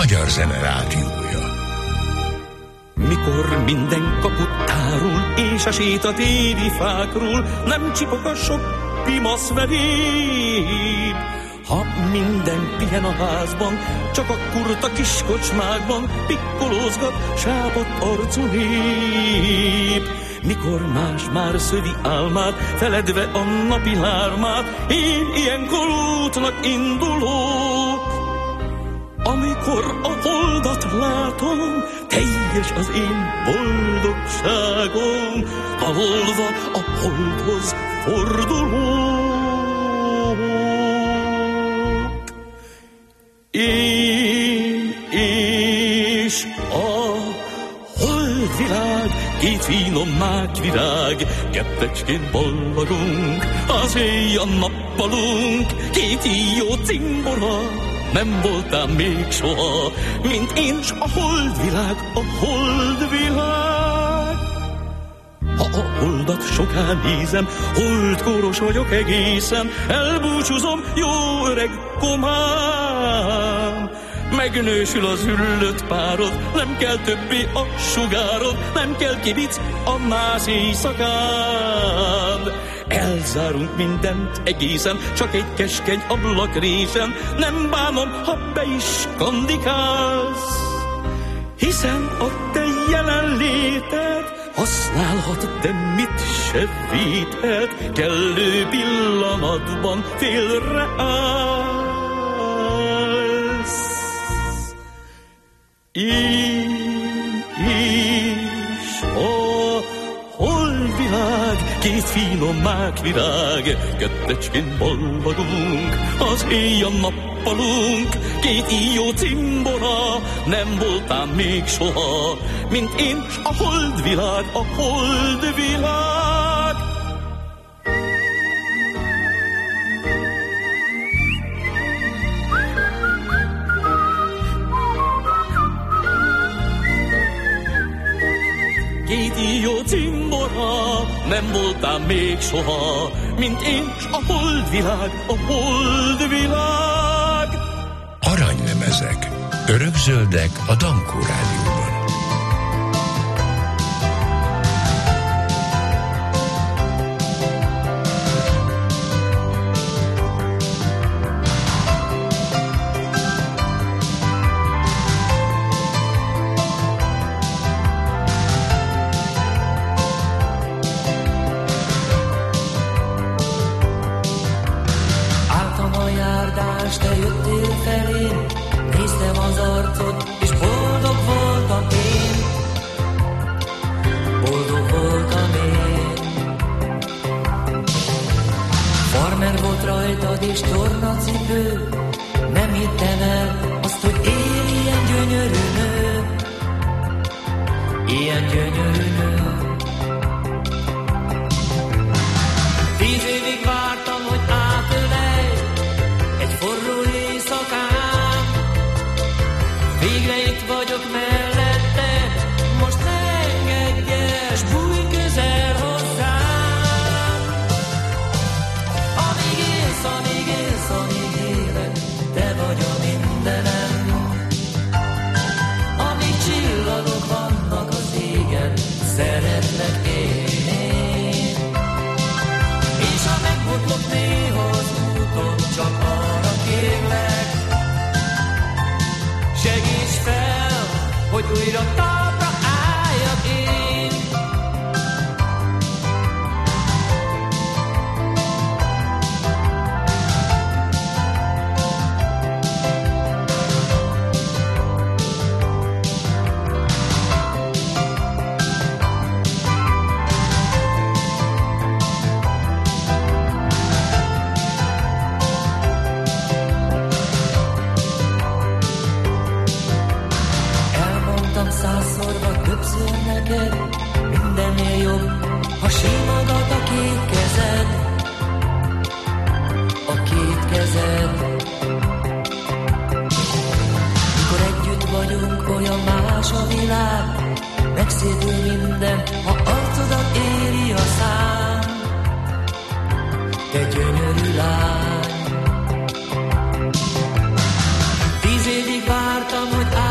Magyar Zene Rádiója. Mikor minden kaput tárul, és a sét a téli fákról, nem csipog a sok pimasz veréb. Ha minden pihen a házban, csak a kurta kis kocsmákban pikkolózgat sápadt arcú nép. Mikor más már szövi álmát, feledve a napi lármát, én ilyenkor útnak indulok. Amikor a holdat látom, teljes az én boldogságom, havolva a holdhoz fordulok. Én és a holdvilág, két finom mákvirág, kettecskén ballagunk, az éjjel nappalunk, két jó cimbora. Nem voltál még soha, mint én s a holdvilág, a holdvilág. Ha a holdat soká nézem, holdkoros vagyok egészen, elbúcsúzom, jó öreg komám. Megnősül az üllött párod, nem kell többé a sugárod, nem kell kibic a nász éjszakán. Elzárunk mindent egészen, csak egy keskeny ablakrészen, nem bánom, ha be is kandikálsz. Hiszen a te jelenléted használhat, de mit se védhet, kellő pillanatban félreállsz. Én és a holdvilág, két finom mákvirág, kettecskén ballagunk, az éjjel nappalunk, két jó cimbora. Nem voltál még soha, mint én s a holdvilág, a holdvilág. Két jó cimbora, nem voltál még soha, mint én s a holdvilág, a holdvilág. Aranylemezek, örökzöldek a Dankó Rádióban. Te jöttél felém, néztem az arcod, és boldog voltam én. Boldog voltam én. Farmer volt rajtad és tornacipő, nem hittem el azt, hogy él ilyen gyönyörű nő. Ilyen gyönyörű nő. 10 évig vártam, hogy átölelj egy forró éjszakán. Végre itt vagyok melletted, most ne engedj el, s bújj közel hozzám. Amíg élsz, amíg élsz, amíg élek, te vagy a mindenem. Amíg csillagok vannak az égen, szeretlek én. És ha megbotlok néha az úton, csak arra kérlek, segíts fel, hogy újra talpra álljak én. Mindennél jobb, ha simogat a két kezed, a két kezed. Mikor együtt vagyunk, olyan más a világ, megszépül minden, ha arcodat éri a szám. Te gyönyörű lány. 10 évig vártam, hogy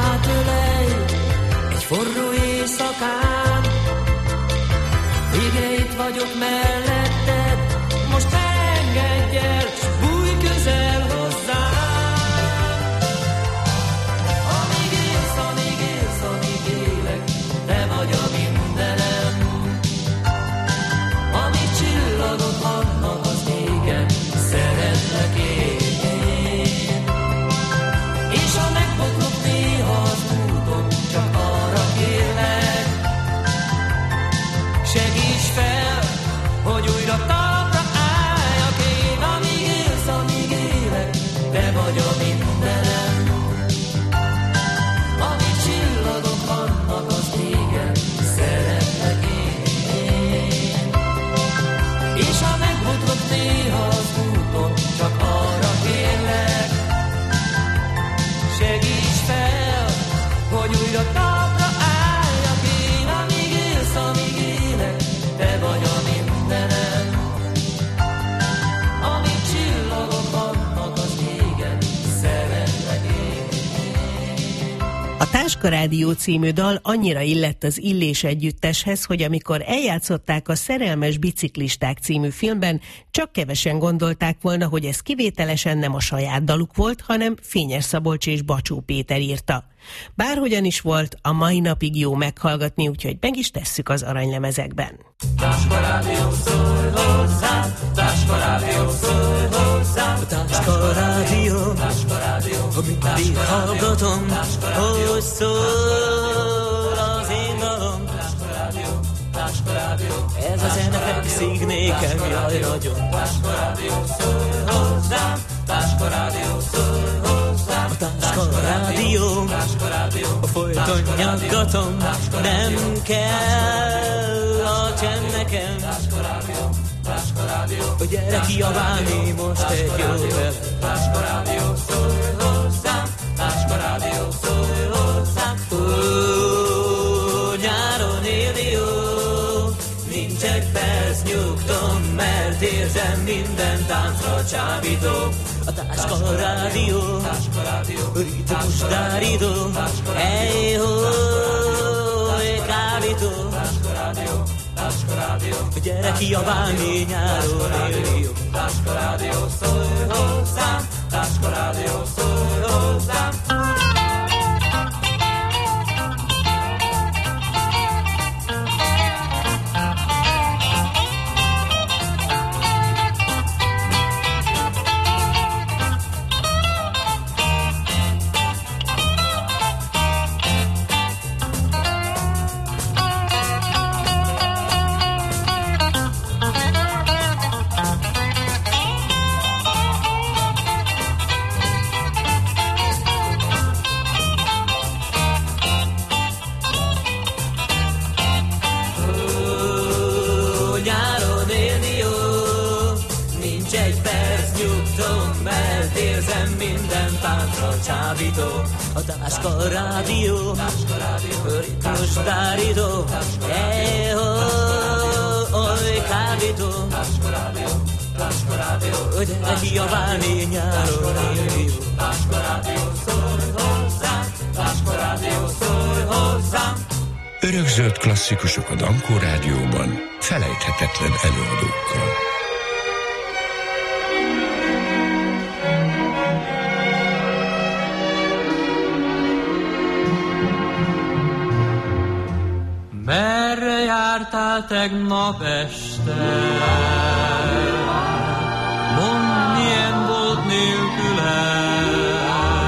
melletted, most engedj el, s bújj közel hozzám. Amíg élsz, amíg élek, te vagy a mindenem. Amíg csillagok vannak, az égen, szeretlek én. És ha megbotlok néha az úton, csak arra kérlek, segíts fel, hogy újra talpra álljak én. Amíg élek, te vagy a mindenem. Amíg csillagok vannak az égen, szeretlek én. És ha megbotlok néha az úton, csak arra kérlek, segíts fel, hogy újra talpra álljak én. Amíg élsz, amíg élek, te vagy a mindenem. Amíg csillagok vannak az égen, szeretlek én. A Táska Rádió című dal annyira illett az Illés együtteshez, hogy amikor eljátszották a Szerelmes biciklisták című filmben, csak kevesen gondolták volna, hogy ez kivételesen nem a saját daluk volt, hanem Fényes Szabolcs és Bacsó Péter írta. Bárhogyan is volt, a mai napig jó meghallgatni, úgyhogy meg is tesszük az aranylemezekben. Táska Rádió, szólj hozzám, Táska Rádió, szólj hozzám, Táska Rádió, Táska Rádió, mindig hallgatom, hogy szól az én dalom. Táska Rádió, Táska Rádió, ez a zene fekszik nékem, jaj nagyon. Táska Rádió, szólj hozzám, Táska Rádió, szólj hozzám, Táska Rádió, Táska Rádió, folyton nyaggatom, nem kell a csend nekem. Táska Rádió, Táska Rádió, gyere kiabálni most egy jó vele. Táska Rádió, szólj hozzám, Táska Rádió, szólj hozzám. Nyáron élni jó, nincs egy perc nyugtom, mert érzem minden táncra csábító. A Táska Rádió, ritmus dárító, hey-ho, kábító. Táska Rádió, Táska Rádió, gyere kiabálni nyáron élni jó. Táska Rádió, szólj hozzám, Táska Rádió, szólj hozzám. A Táska Rádió, ritmus dárító, hey-ho, oly kábító. Táska Rádió, Táska Rádió, gyere kiabálni nyáron élni jó. Táska Rádió, szólj hozzám, Táska Rádió, szólj hozzám. Örökzöld klasszikusok a Dankó Rádióban, felejthetetlen előadókkal. Merre jártál tegnap este? Mondd, milyen volt nélküled?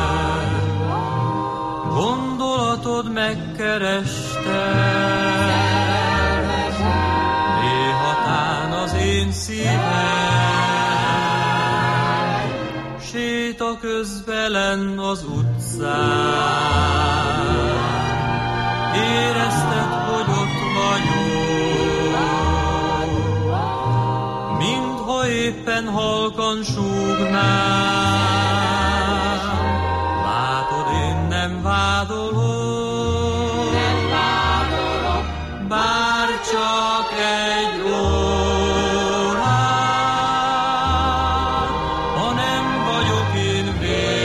Gondolatod megkereste néhatán az én szívem. Séta közben lenn az utcán, érezted, hogy ott vagyok, mintha éppen halkan súgnál. Látod, én nem vádolok, bár csak egy órán, ha nem vagyok én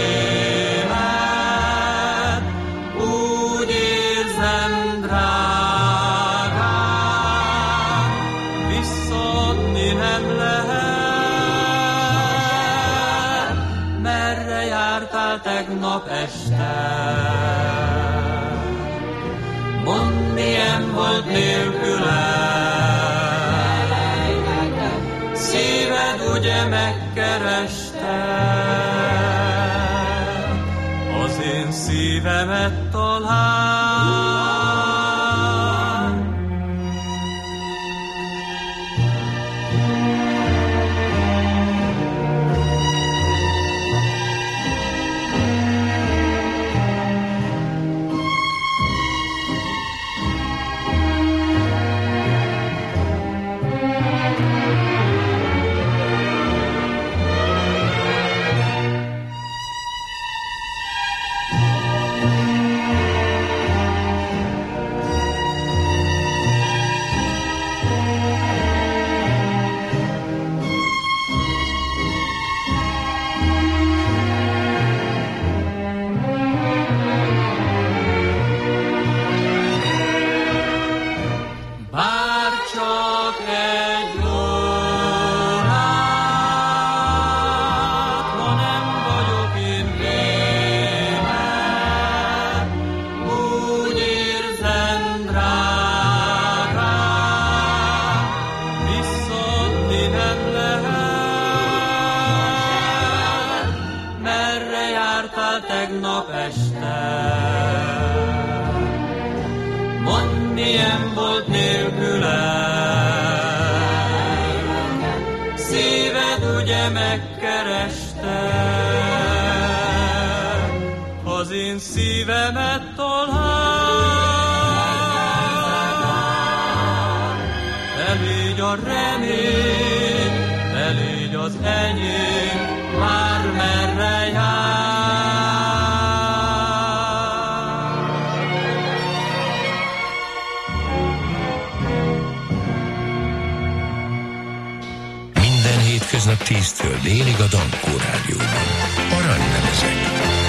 véled, úgy érzem, drágám, vissza jártál tegnap este? Mondd, milyen volt nélküle. Szíved ugye megkereste, az én szívemet talán. Az én szívemet talán. Te légy a remény, te légy az enyém, már merre jár. Minden hétköznap 10-től délig a Dankó Rádióban. Aranylemezek.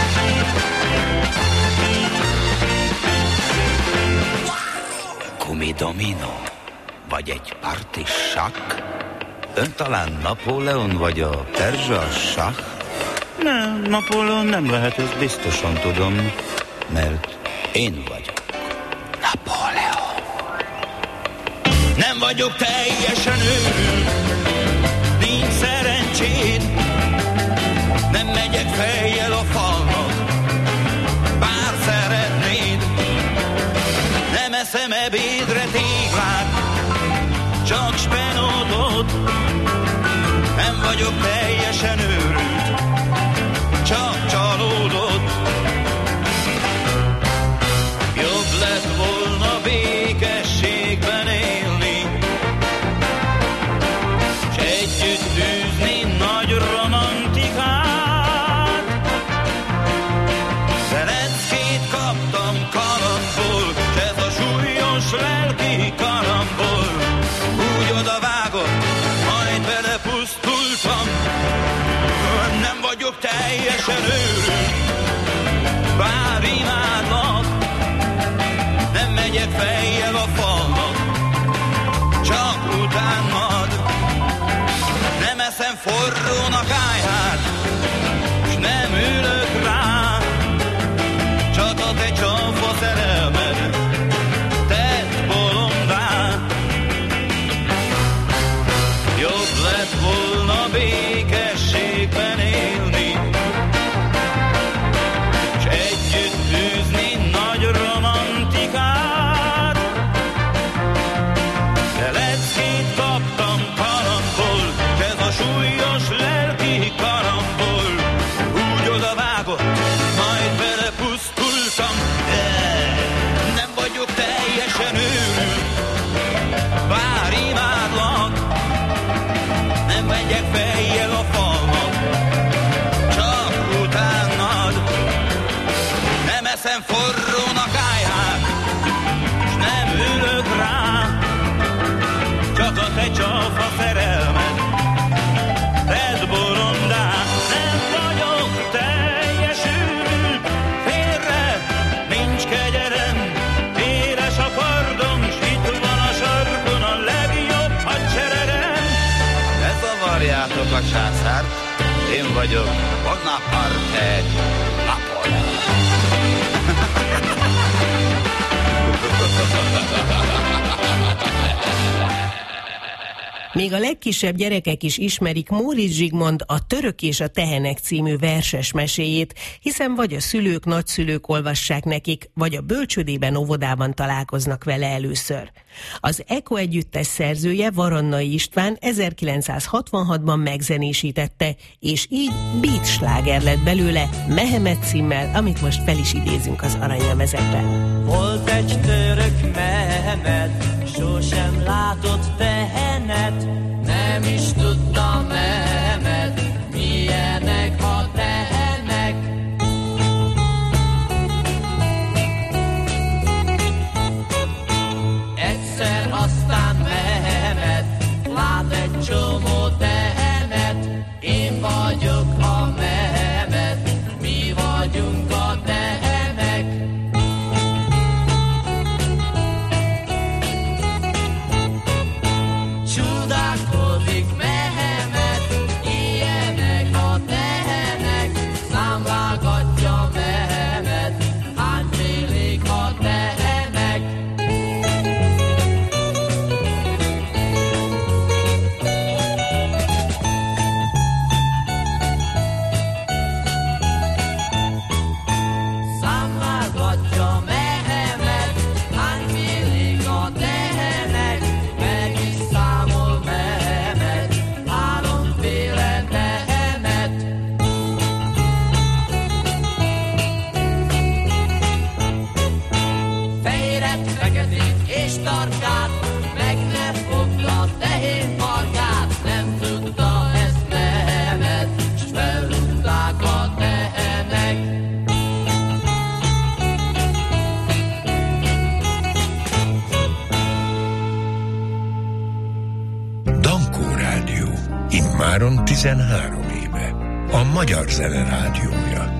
Domino, vagy egy parti sakk? Ön talán Napóleon, vagy a perzsa sakk? Nem, Napóleon nem lehet, ezt biztosan tudom, mert én vagyok Napóleon. Nem vagyok teljesen őrült, nincs szerencséd, nem megyek fejjel a falnak, bár szeretnéd. Nem eszem ebédre téglát, csak spenótot. Nem vagyok teljesen őrült, csak csalódott. Jobb lett volna békességben élni, s együtt űzni nagy romantikát. De leckét kaptam kalandból, lelki karambol, úgy odavágott, majd belepusztultam. Nem vagyok teljesen őrült, bár imádlak, nem megyek fejjel a falnak, csak utánad. Nem eszem forrónak áját, s nem ülök rá, csak a te csafa szerelmed lett volna békességben élni, s együtt űzni nagy romantikát. De leckét kaptam kalandból, s ez a súlyos lelki karambol úgy odavágott, majd belepusztultam. Nem vagyok teljesen őrült, bár imádlak, nem megyek fejjel a falnak, csak utánad. Nem eszem forrónak áját, s nem ülök rá, csak a te csafa szerelmed tedd bolondá. Nem vagyok teljes őrült, félre nincs kegyelem, éles a kardom, s itt van a sarkon a legjobb hadseregem. Ne zavarjátok a császárt, én vagyok Bonaparte, Még a legkisebb gyerekek is ismerik Móricz Zsigmond A Török és a tehenek című verses meséjét, hiszen vagy a szülők, nagyszülők olvassák nekik, vagy a bölcsődében, óvodában találkoznak vele először. Az Eko együttes szerzője, Varannai István 1966-ban megzenésítette, és így beat sláger lett belőle, Mehemet címmel, amit most fel is idézünk az Aranylemezekben. Volt egy török Mehemet, sosem látott tehenet, nem is tudta Mehemet, milyenek a tehenek. Egyszer aztán Mehemet lát egy csomó tehenet, én vagyok a Mehemet, mi vagyunk a tehenek. Csodálkozik Mehemet, ilyenek a tehenek, számlálgatja Mehemet, hányfélék a tehenek. Számlálgatja Mehemet, hányfélék a tehenek, meg is számol Mehemet, háromféle tehenet. Fehéret, feketét és tarkát, meg ne fogta tehén farkát, nem tudta ezt Mehemet, s felrúgták a tehenek. Dankó Rádió. Immáron 13 éve. A magyar zene rádiója.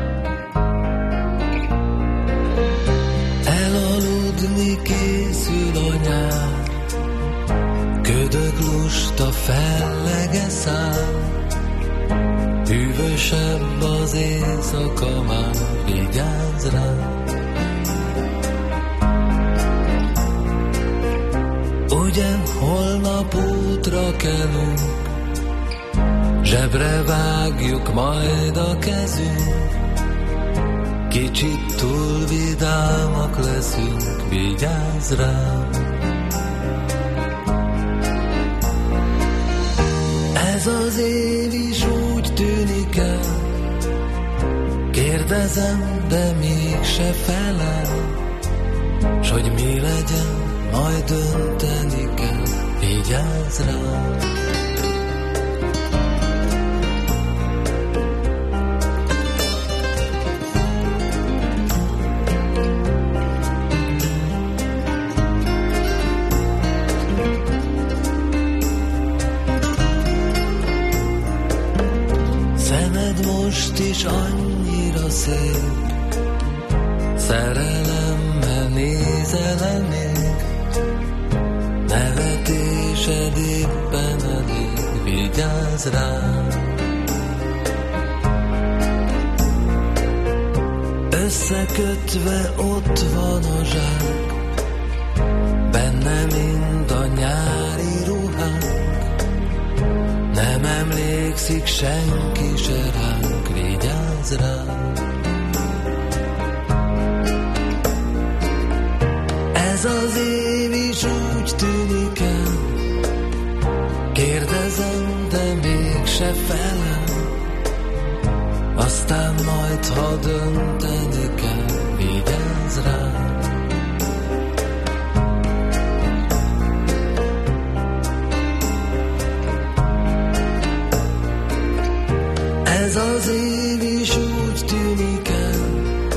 Elaludni készül a nyár, ködög lusta fellege száll, hűvösebb az éjszaka már, vigyázz rá. Ugye holnap útra kelünk, zsebre vágjuk majd a kezünk, kicsit túl vidámak leszünk, vigyázz rám. Ez az év is úgy tűnik el, kérdezem, de mégse felel, s hogy mi legyen, majd dönteni kell, vigyázz rám. Szemed most is annyira szép, szerelemmel nézel még, nevetésed éppen elég, vigyázz rám. Összekötve ott van a zsák, benne mind a nyári ruhánk, nem emlékszik senki se ránk, vigyázz rám. Ez az év is úgy tűnik el, kérdezem, de mégse felel, aztán majd, ha dönteni kell, vigyázz rám. Ez az év is úgy tűnik el,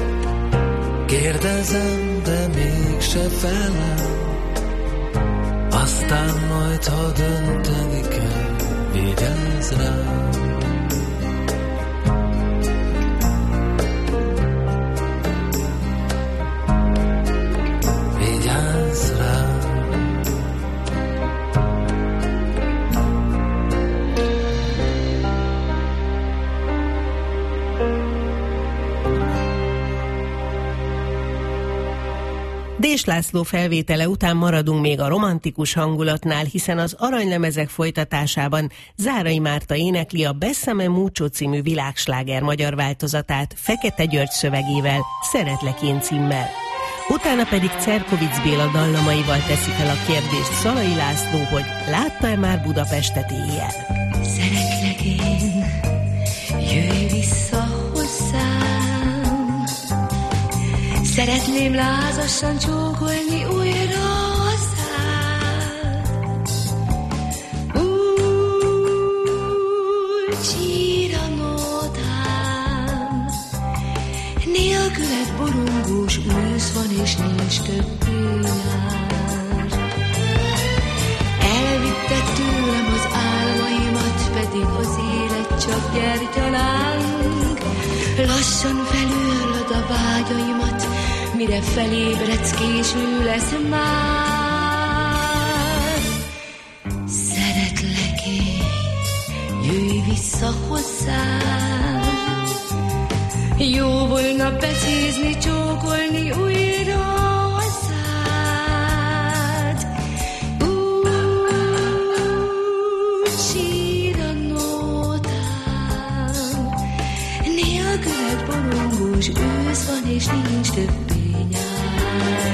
kérdezem, de mégse felel, aztán majd, ha dönteni kell, vigyázz rám. Vigyázz rám. Dés László felvétele után maradunk még a romantikus hangulatnál, hiszen az Aranylemezek folytatásában Zárai Márta énekli a Bessame Mucho című világsláger magyar változatát Fekete György szövegével, Szeretlek én címmel. Utána pedig Cerkovics Béla dallamaival teszi fel a kérdést Szalai László, hogy látta-e már Budapestet éjjel? Szeretlek én, jöjj vissza hozzám. Szeretném lázasan csókolni újra a szád. Úgy csíranódám, nélküled borongós ősz van, és nincs többé nyár. Elvitted tőlem az álmaimat, pedig az élet csak gyertyaláng. Lassan felülöd a vágyaimat, mire felébredsz, késő lesz már. Szeretlek én, jöjj vissza hozzám. Jó volna becézni, csókolni újra a szád. Úgy síranódám, nélküled borongós ősz van, és nincs többé nyár.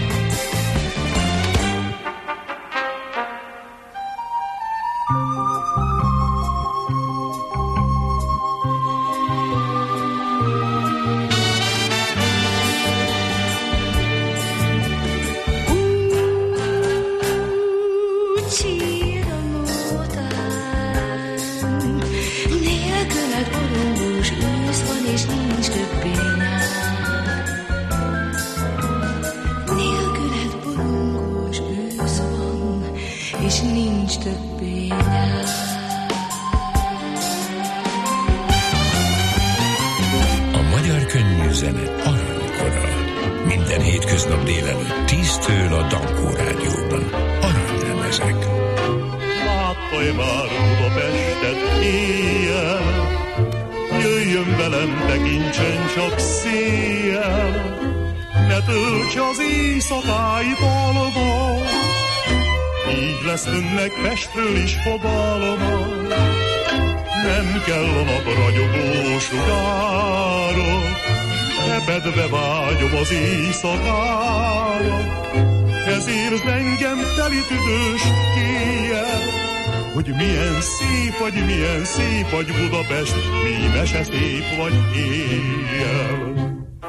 Minden hétköznap délelőtt 10-től a Dankó Rádióban. Aranylemezek. Láttam már Budapestet éjjel, jöjjön velem, tekintsen csak széjjel, ne tölts az éjszakáit alva, így lesz önnek Pestről is fogalma. Nem kell a nap ragyogó sugára, repedve vágyom az éjszakára, ezért engem teli tüdős kéjjel, hogy milyen szép vagy Budapest, mi mese szép vagy éjjel.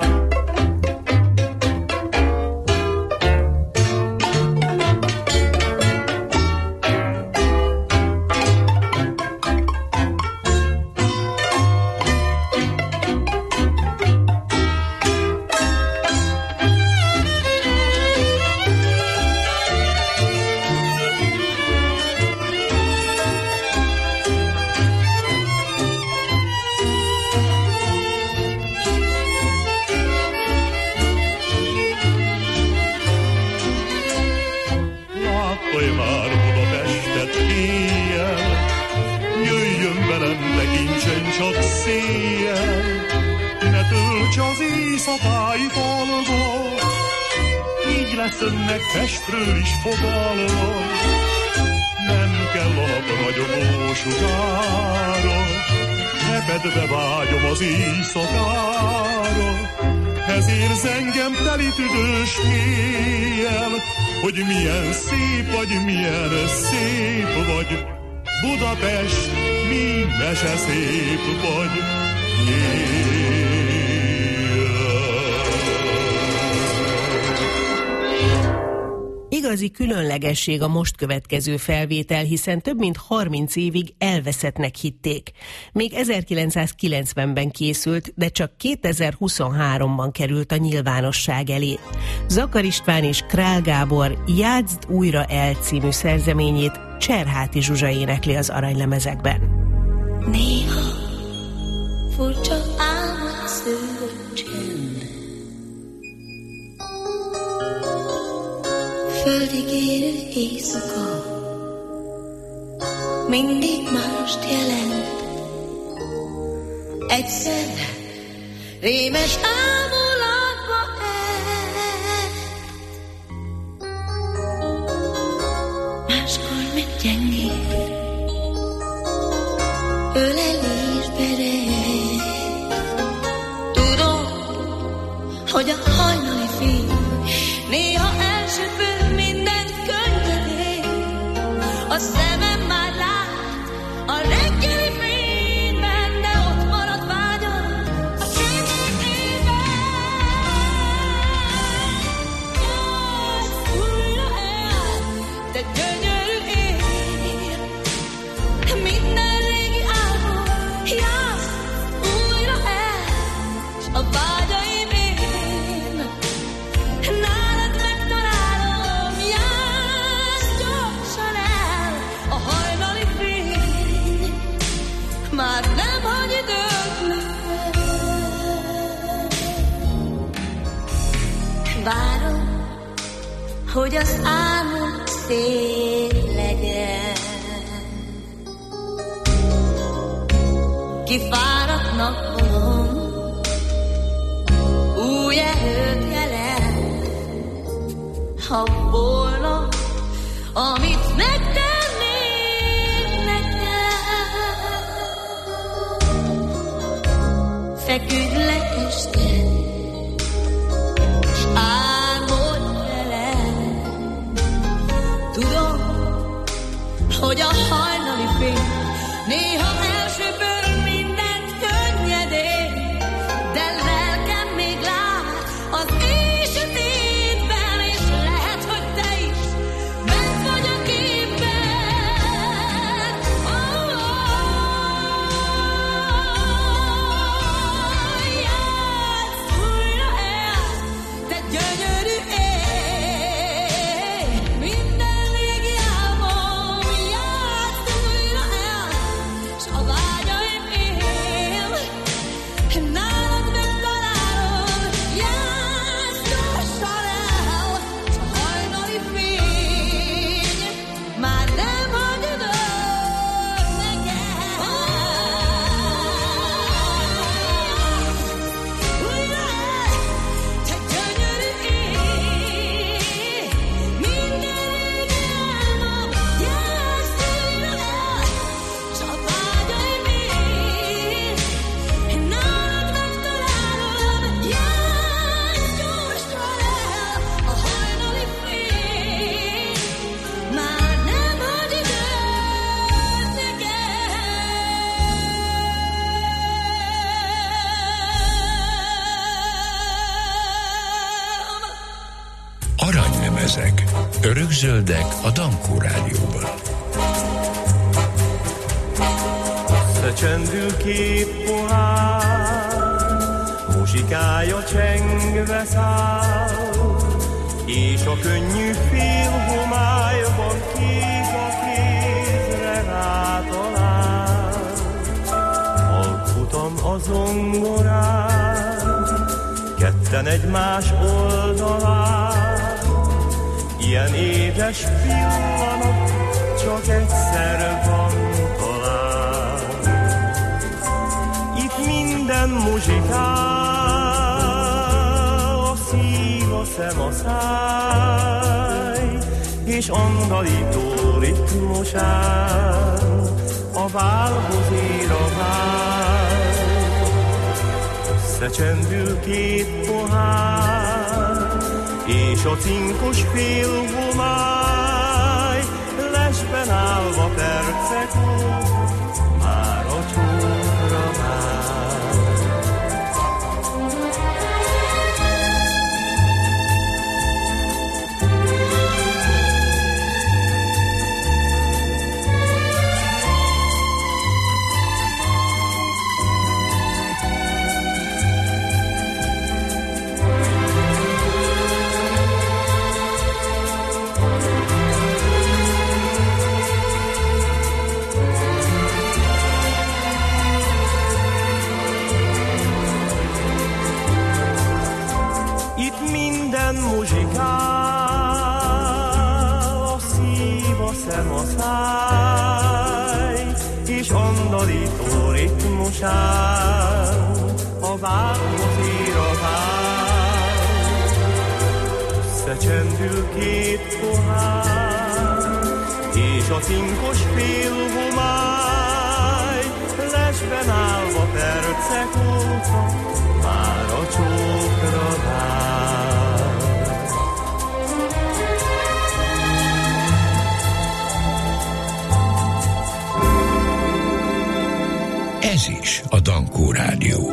Pestről is fogalma, nem kell a nap ragyogó sugára, repedve vágyom az éjszakára, ezért engem teli tüdős kéjjel, hogy milyen szép vagy Budapest, mi mese szép vagy éjjel. Igazi különlegesség a most következő felvétel, hiszen több mint 30 évig elveszettnek hitték. Még 1990-ben készült, de csak 2023-ban került a nyilvánosság elé. Zakar István és Král Gábor Játszd újra el című szerzeményét Cserháti Zsuzsa énekli az Aranylemezekben. Néha furcsa álmat szőr csend, földig érő éjszaka mindig mást jelent. Egyszer rémes ámulatba ejt, gyengéd, ölel és bered. Tudom, hogy a hajnali fény néha elsöpör minden könnyedén. A szemem már lát a reggeli fényben, de ott marad vágyam a sötét évben. Jársz újra el, te gyönyörű ég, minden régi álmom. Jársz újra el, s a vágyaim én nálad megtalálom. Jársz gyorsan el, a hajnali fény már nem hagy időt. Várom, hogy az álmom szép legyen. Kifáradt napon új erőt jelent. Ha volna, amit megtennék neked, feküdj le este, s álmodj velem. Tudom, hogy a hajnali fény néha elsöpör mindent könnyedén, de lelkem még lát az éj sötétben, és lehet, hogy te is bent vagy a képben. Jársz újra el, te gyönyörű ég, minden régi álmom. Jársz újra el, s a vágyaim én nálad megtalálom. Jársz gyorsan el, s a hajnali fény már nem hagy időt neked. Újra el, te gyönyörű ég, minden régi álmom. Jársz újra el, s a vágyaim én nálad megtalálom. Jársz gyorsan el, a hajnali fény már nem hagy időt neked. Aranylemezek. Örökzöldek a Dankó Rádióban. Összecsendül két pohár, muzsikája csengve száll, és a könnyű félhomályban kéz a kézre rátalál. Halkfutam a zongorán, ketten egymás oldalán, ilyen édes pillanat csak egyszer van talán. Itt minden muzsikál, a szív, a szem, a száj, és andalító ritmusán a válhoz ér a vágy. Összecsendül két pohár, és a cinkos félhomály, lesben állva percek múlt, már a csókra vár. Muzsikál, a szív, a szem, a száj, és andalító ritmusán a válhoz ér a vágy. Összecsendül két pohár, és és a cinkos félhomály, lesben állva percek óta, már a csókra vár. Ez is a Dankó Rádió.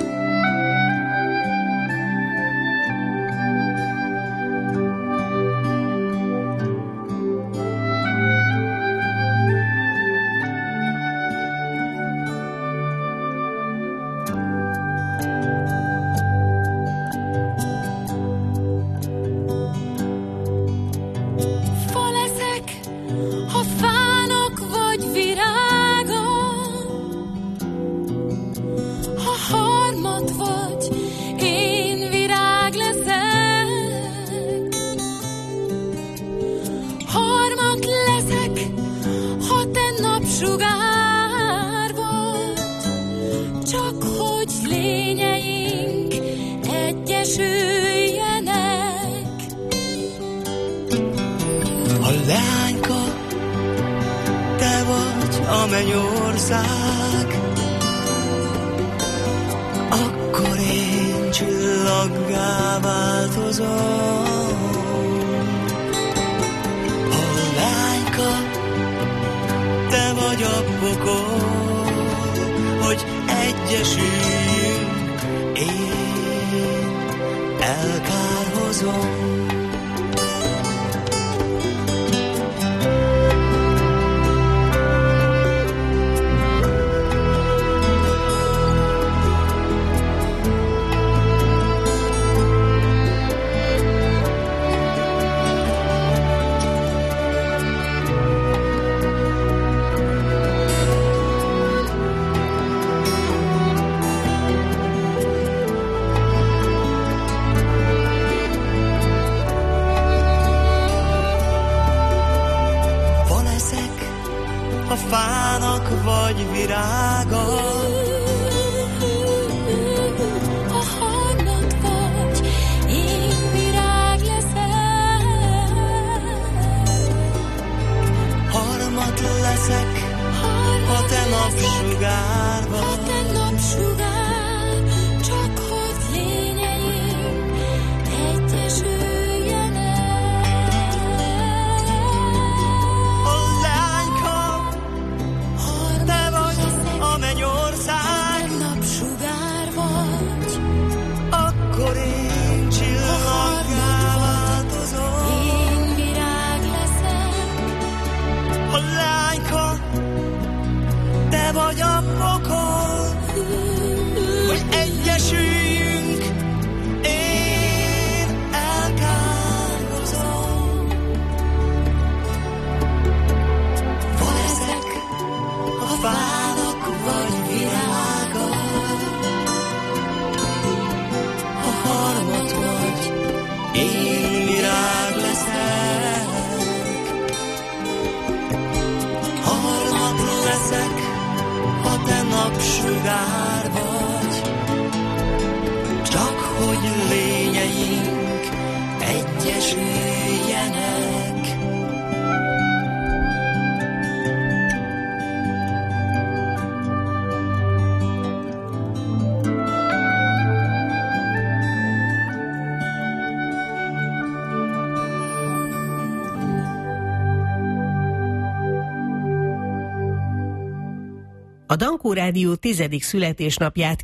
A Dankó Rádió 10. születésnapját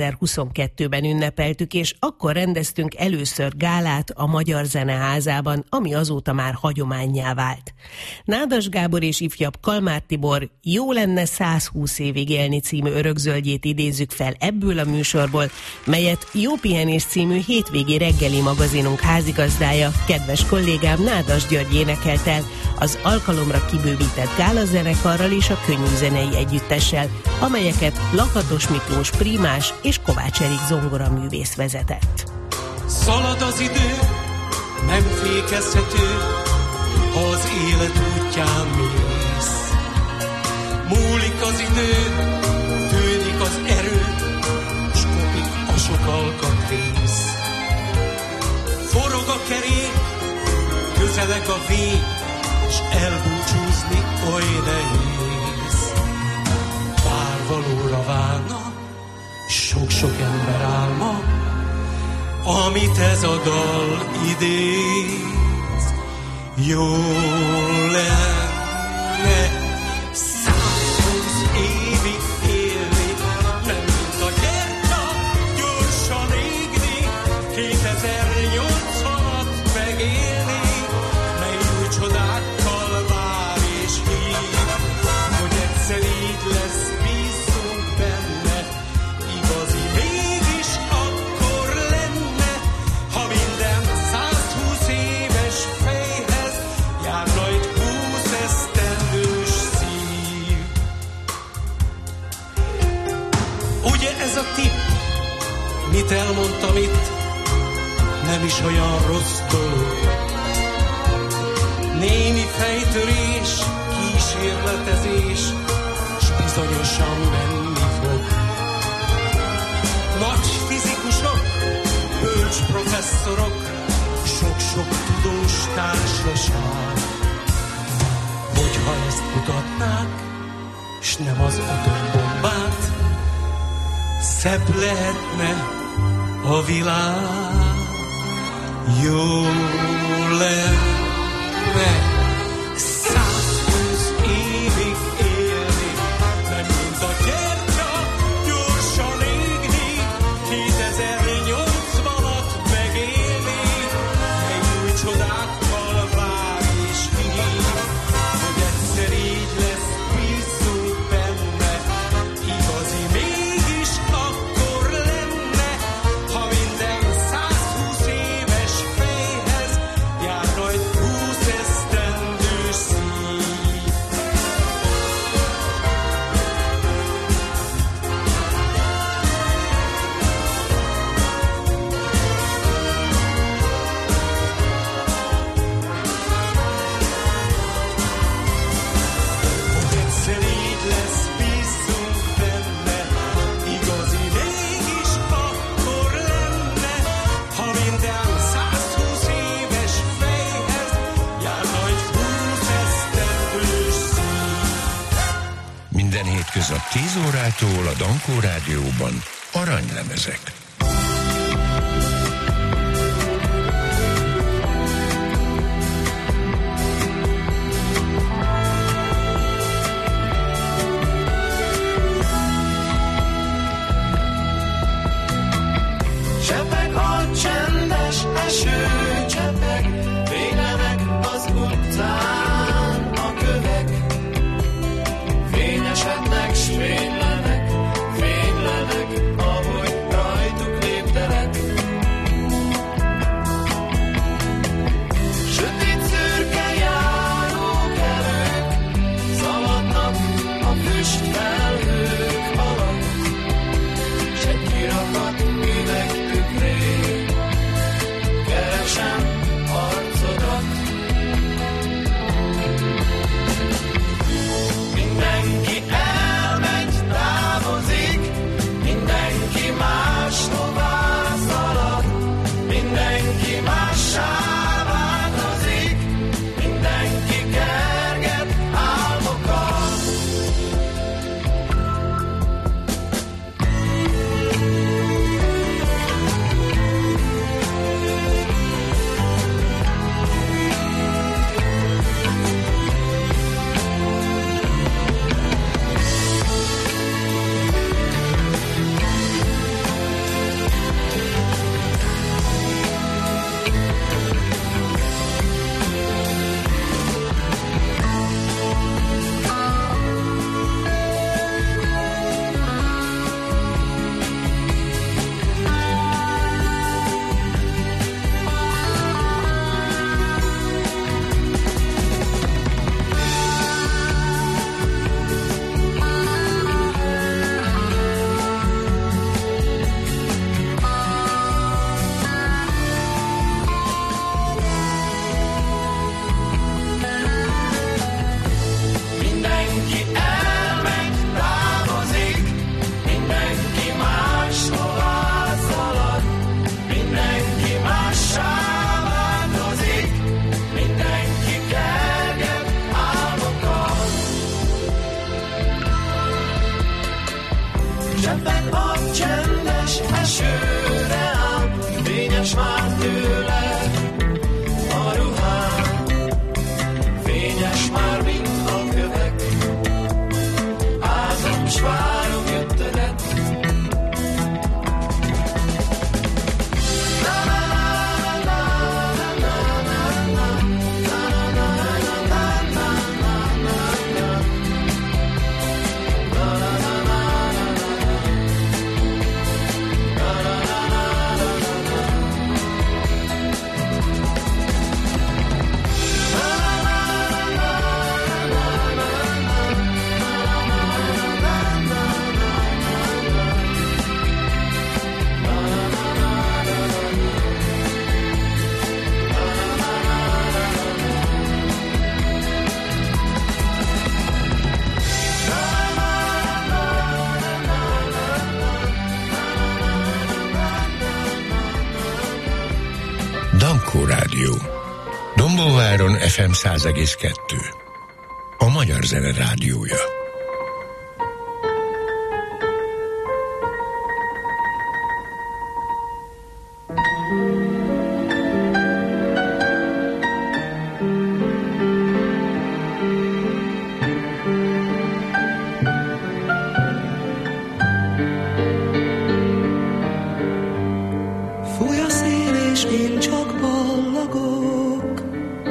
2022-ben ünnepeltük, és akkor rendeztünk először gálát a Magyar Zeneházában, ami azóta már hagyománnyá vált. Nádas Gábor és ifjabb Kalmár Tibor Jó lenne 120 évig élni című örökzöldjét idézzük fel ebből a műsorból, melyet Jó pihenés című hétvégi reggeli magazinunk házigazdája, kedves kollégám Nádas György énekelt el, az alkalomra kibővített gálazenekarral és a könnyűzenei együttessel, amelyeket Lakatos Miklós prímás és Kovács Erik zongoraművész vezetett. Szalad az idő, nem fékezhető, ha az élet útján mész. Múlik az idő, tűnik az erő, s kopik a sok alkatrész. Forog a kerék, közeleg a vég, s elbúcsúzni oly nehéz. Bár valóra válna sok-sok ember álma, amit ez a dal idéz. Jó lenne 120 évig élni, nem mint a gyertya gyorsan égni, 2080-at megélni, mely új csodákkal vár és hív, hogy egyszer így lesz, bízzunk benne, igazi mégis akkor lenne, ha minden 120 éves fejhez járna egy 20 esztendős szív. Ugye ez a tipp, mit elmondtam itt, nem is olyan rossz dolog. Némi fejtörés, kísérletezés, s bizonyosan menni fog. Nagy fizikusok, bölcs professzorok, sok-sok tudós társaság. Hogyha ezt kutatnák, s nem az atombombát, szebb lehetne a világ. Jó lenne 120 évig élni, nem mint a gyertya gyorsan égni, 2080-at megélni, egy új csodákkal vár és hív, hogy egyszer így lesz, bízzunk benne, igazi mégis akkor lenne, ha minden 120 éves fejhez járna egy 20 esztendős szív. Hogy egyszer így lesz, bízzunk benne, igazi mégis akkor lenne, ha minden 120 éves fejhez járna egy 20 esztendős szív. Minden hétköznap 10 órától a Dankó Rádióban aranylemezek. Csepeg a csendes esőcsepeg, fénylenek az utcán a kövek. Fényesednek, s fénylenek, ahogy rajtuk léptelek. Sötét szürke járókelők szaladnak a füstfelhők alatt, s egy kirakat üvegtükré keresem arcodat. Mindenki elmegy, távozik, mindenki más hová szalad, mindenki mássá változik, mindenki kerget álmokat. Cseppek a csendes esőre áll, fényes már tőle a ruhám, fényes már, mint a kövek, ázom s várom jöttedet. Dankó Rádió. Dombóváron FM 100,2. A Magyar Zene Rádiója. Fúj a szél és én csak ballagok,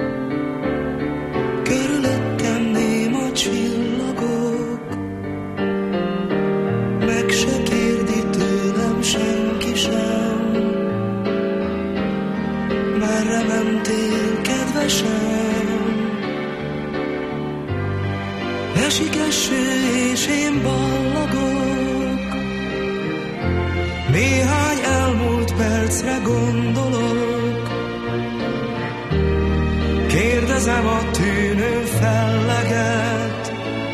körülöttem néma csillagok, meg se kérdi tőlem senki sem, merre mentél, kedvesem? Esik eső és én ballagok, néhány elmúlt percre gondolok, kérdezem a tűnő felleget,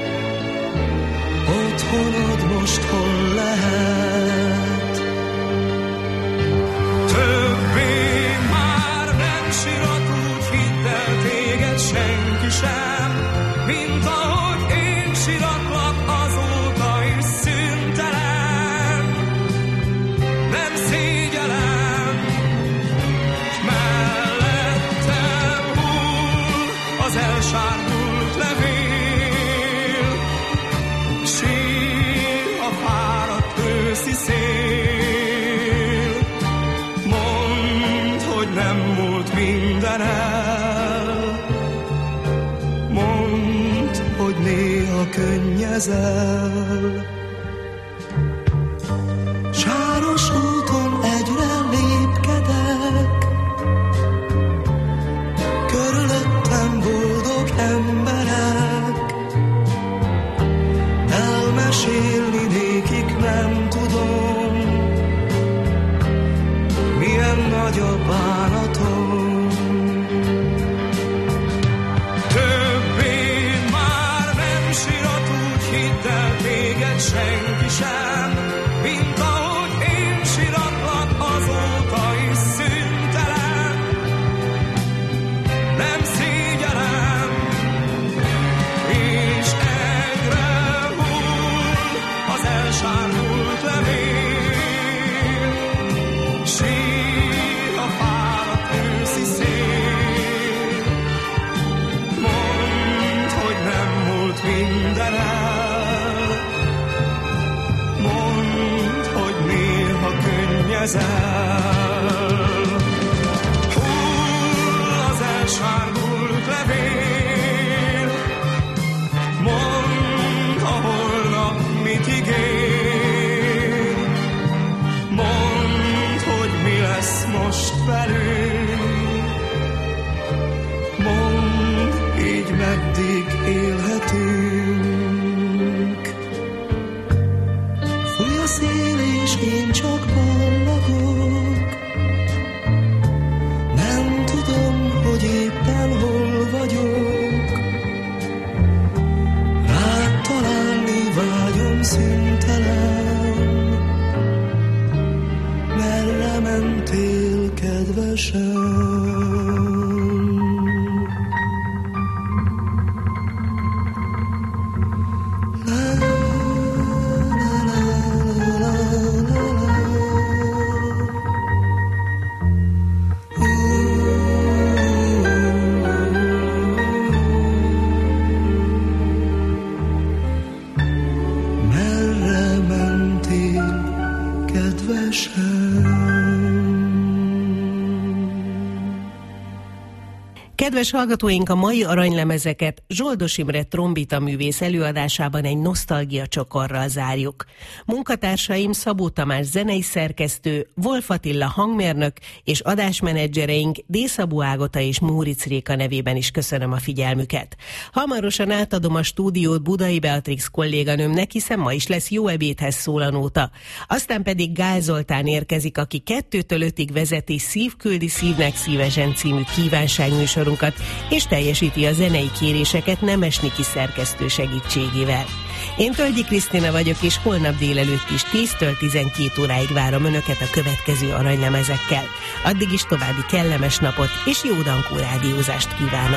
otthonod most hol lehet? Többé már nem sirat, úgy hidd el, téged senki sem, mint ahogy én siratlak azóta is szüntelen. Nem szégyellem, s mellettem hull az elsárgult levél, sír a fáradt őszi szél. Mondd, hogy nem múlt minden el, mondd, hogy néha könnyezel. Sáros úton egyre lépkedek, körülöttem boldog emberek, elmesélni nékik nem tudom, milyen nagy a bánatom. Többé már nem sirat, úgy hidd el, téged senki sem, mint ahogy én siratlak azóta is szüntelen. Nem szégyellem, és egyre hull az elsárgult levél, sír a fáradt őszi szél. Mondd, hogy nem múlt minden el, mondd, hogy néha könnyezel. Hull az elsárgult levél, mondd, a holnap mit ígér, mondd, hogy mi lesz most velünk, mondd, így meddig élhetünk. Fúj a szél és én csak ballagok, nem tudom, hogy éppen hol vagyok, rád találni vágyom szüntelen, merre mentél, kedvesem? La, la, la, la. Kedves hallgatóink, a mai aranylemezeket Zsoldos Imre trombita művész előadásában egy nosztalgia csokorral zárjuk. Munkatársaim Szabó Tamás zenei szerkesztő, Wolf Attila hangmérnök és adásmenedzsereink D. Szabó Ágota és Móricz Réka nevében is köszönöm a figyelmüket. Hamarosan átadom a stúdiót Budai Beatrix kolléganőmnek, hiszen ma is lesz Jó ebédhez szól a nóta. Aztán pedig Gál Zoltán érkezik, aki 2-től 5-ig vezeti Szív küldi szívnek szívesen című kívánságműsorunkat, és teljesíti a zenei kéréseket Nemes Niki szerkesztő segítségével. Én Tölgyi Krisztina vagyok, és holnap délelőtt is 10-től 12 óráig várom Önöket a következő aranylemezekkel. Addig is további kellemes napot és jó Dankó rádiózást kívánok!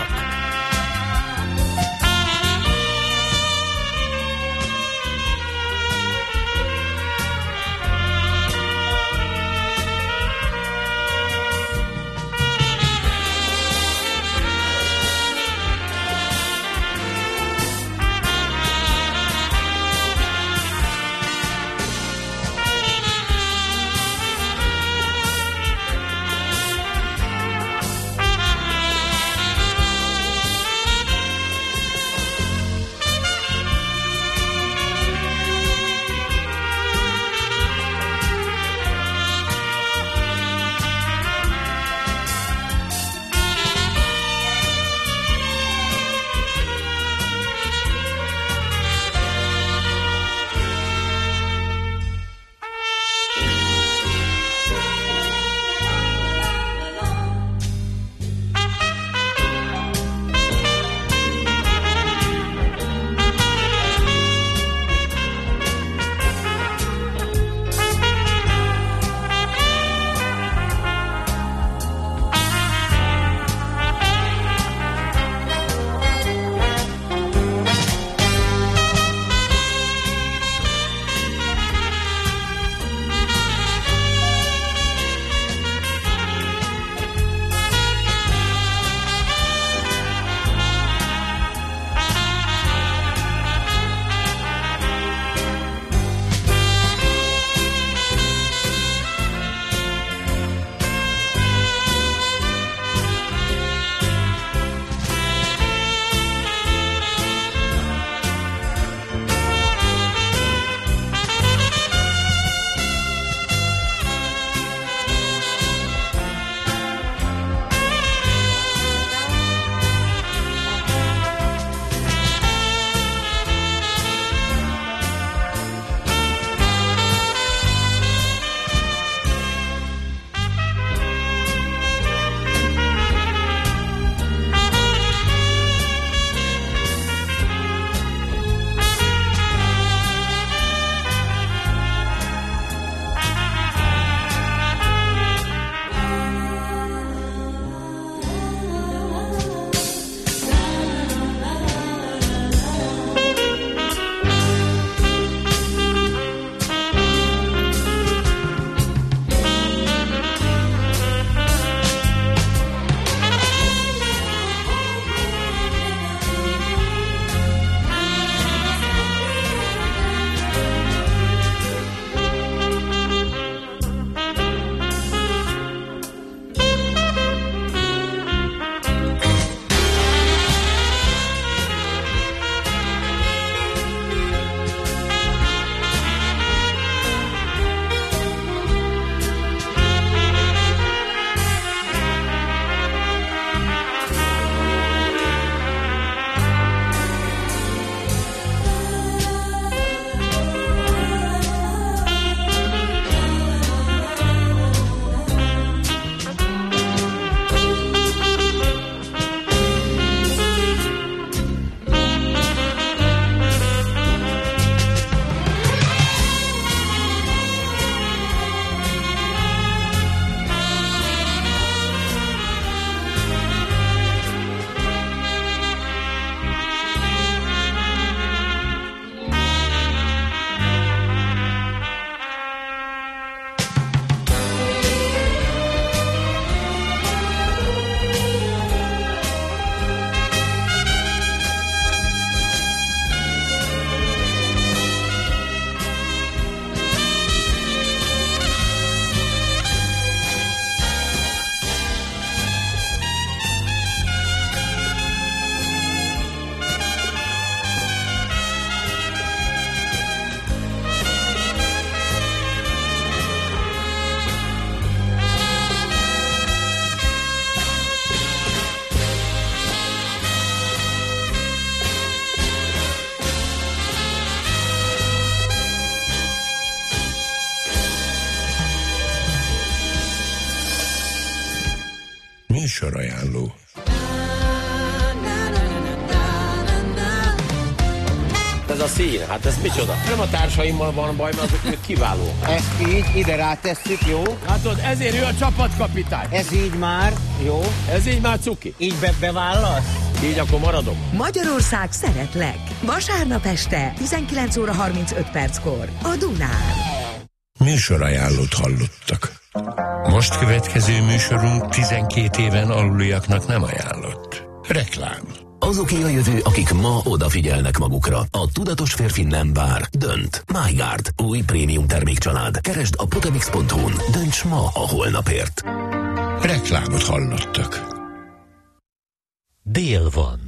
Műsorajánló. Ez a szín, hát ez micsoda? Nem a társaimmal van baj, mert azok kiváló. Ezt így ide rátesszük, jó? Látod, ezért ő a csapatkapitány. Ez így már, jó? Ez így már cuki. Így bevállasz? Így akkor maradok. Magyarország szeretlek. Vasárnap este 19 óra 35 perckor a Dunán. Műsorajánlót hallottak. Most következő műsorunk 12 éven aluliaknak nem ajánlott. Reklám. Azoké a jövő, akik ma odafigyelnek magukra. A tudatos férfi nem vár, dönt. MyGuard, új prémium termékcsalád. Keresd a potemix.hu-n. Dönts ma a holnapért. Reklámot hallottak. Dél van.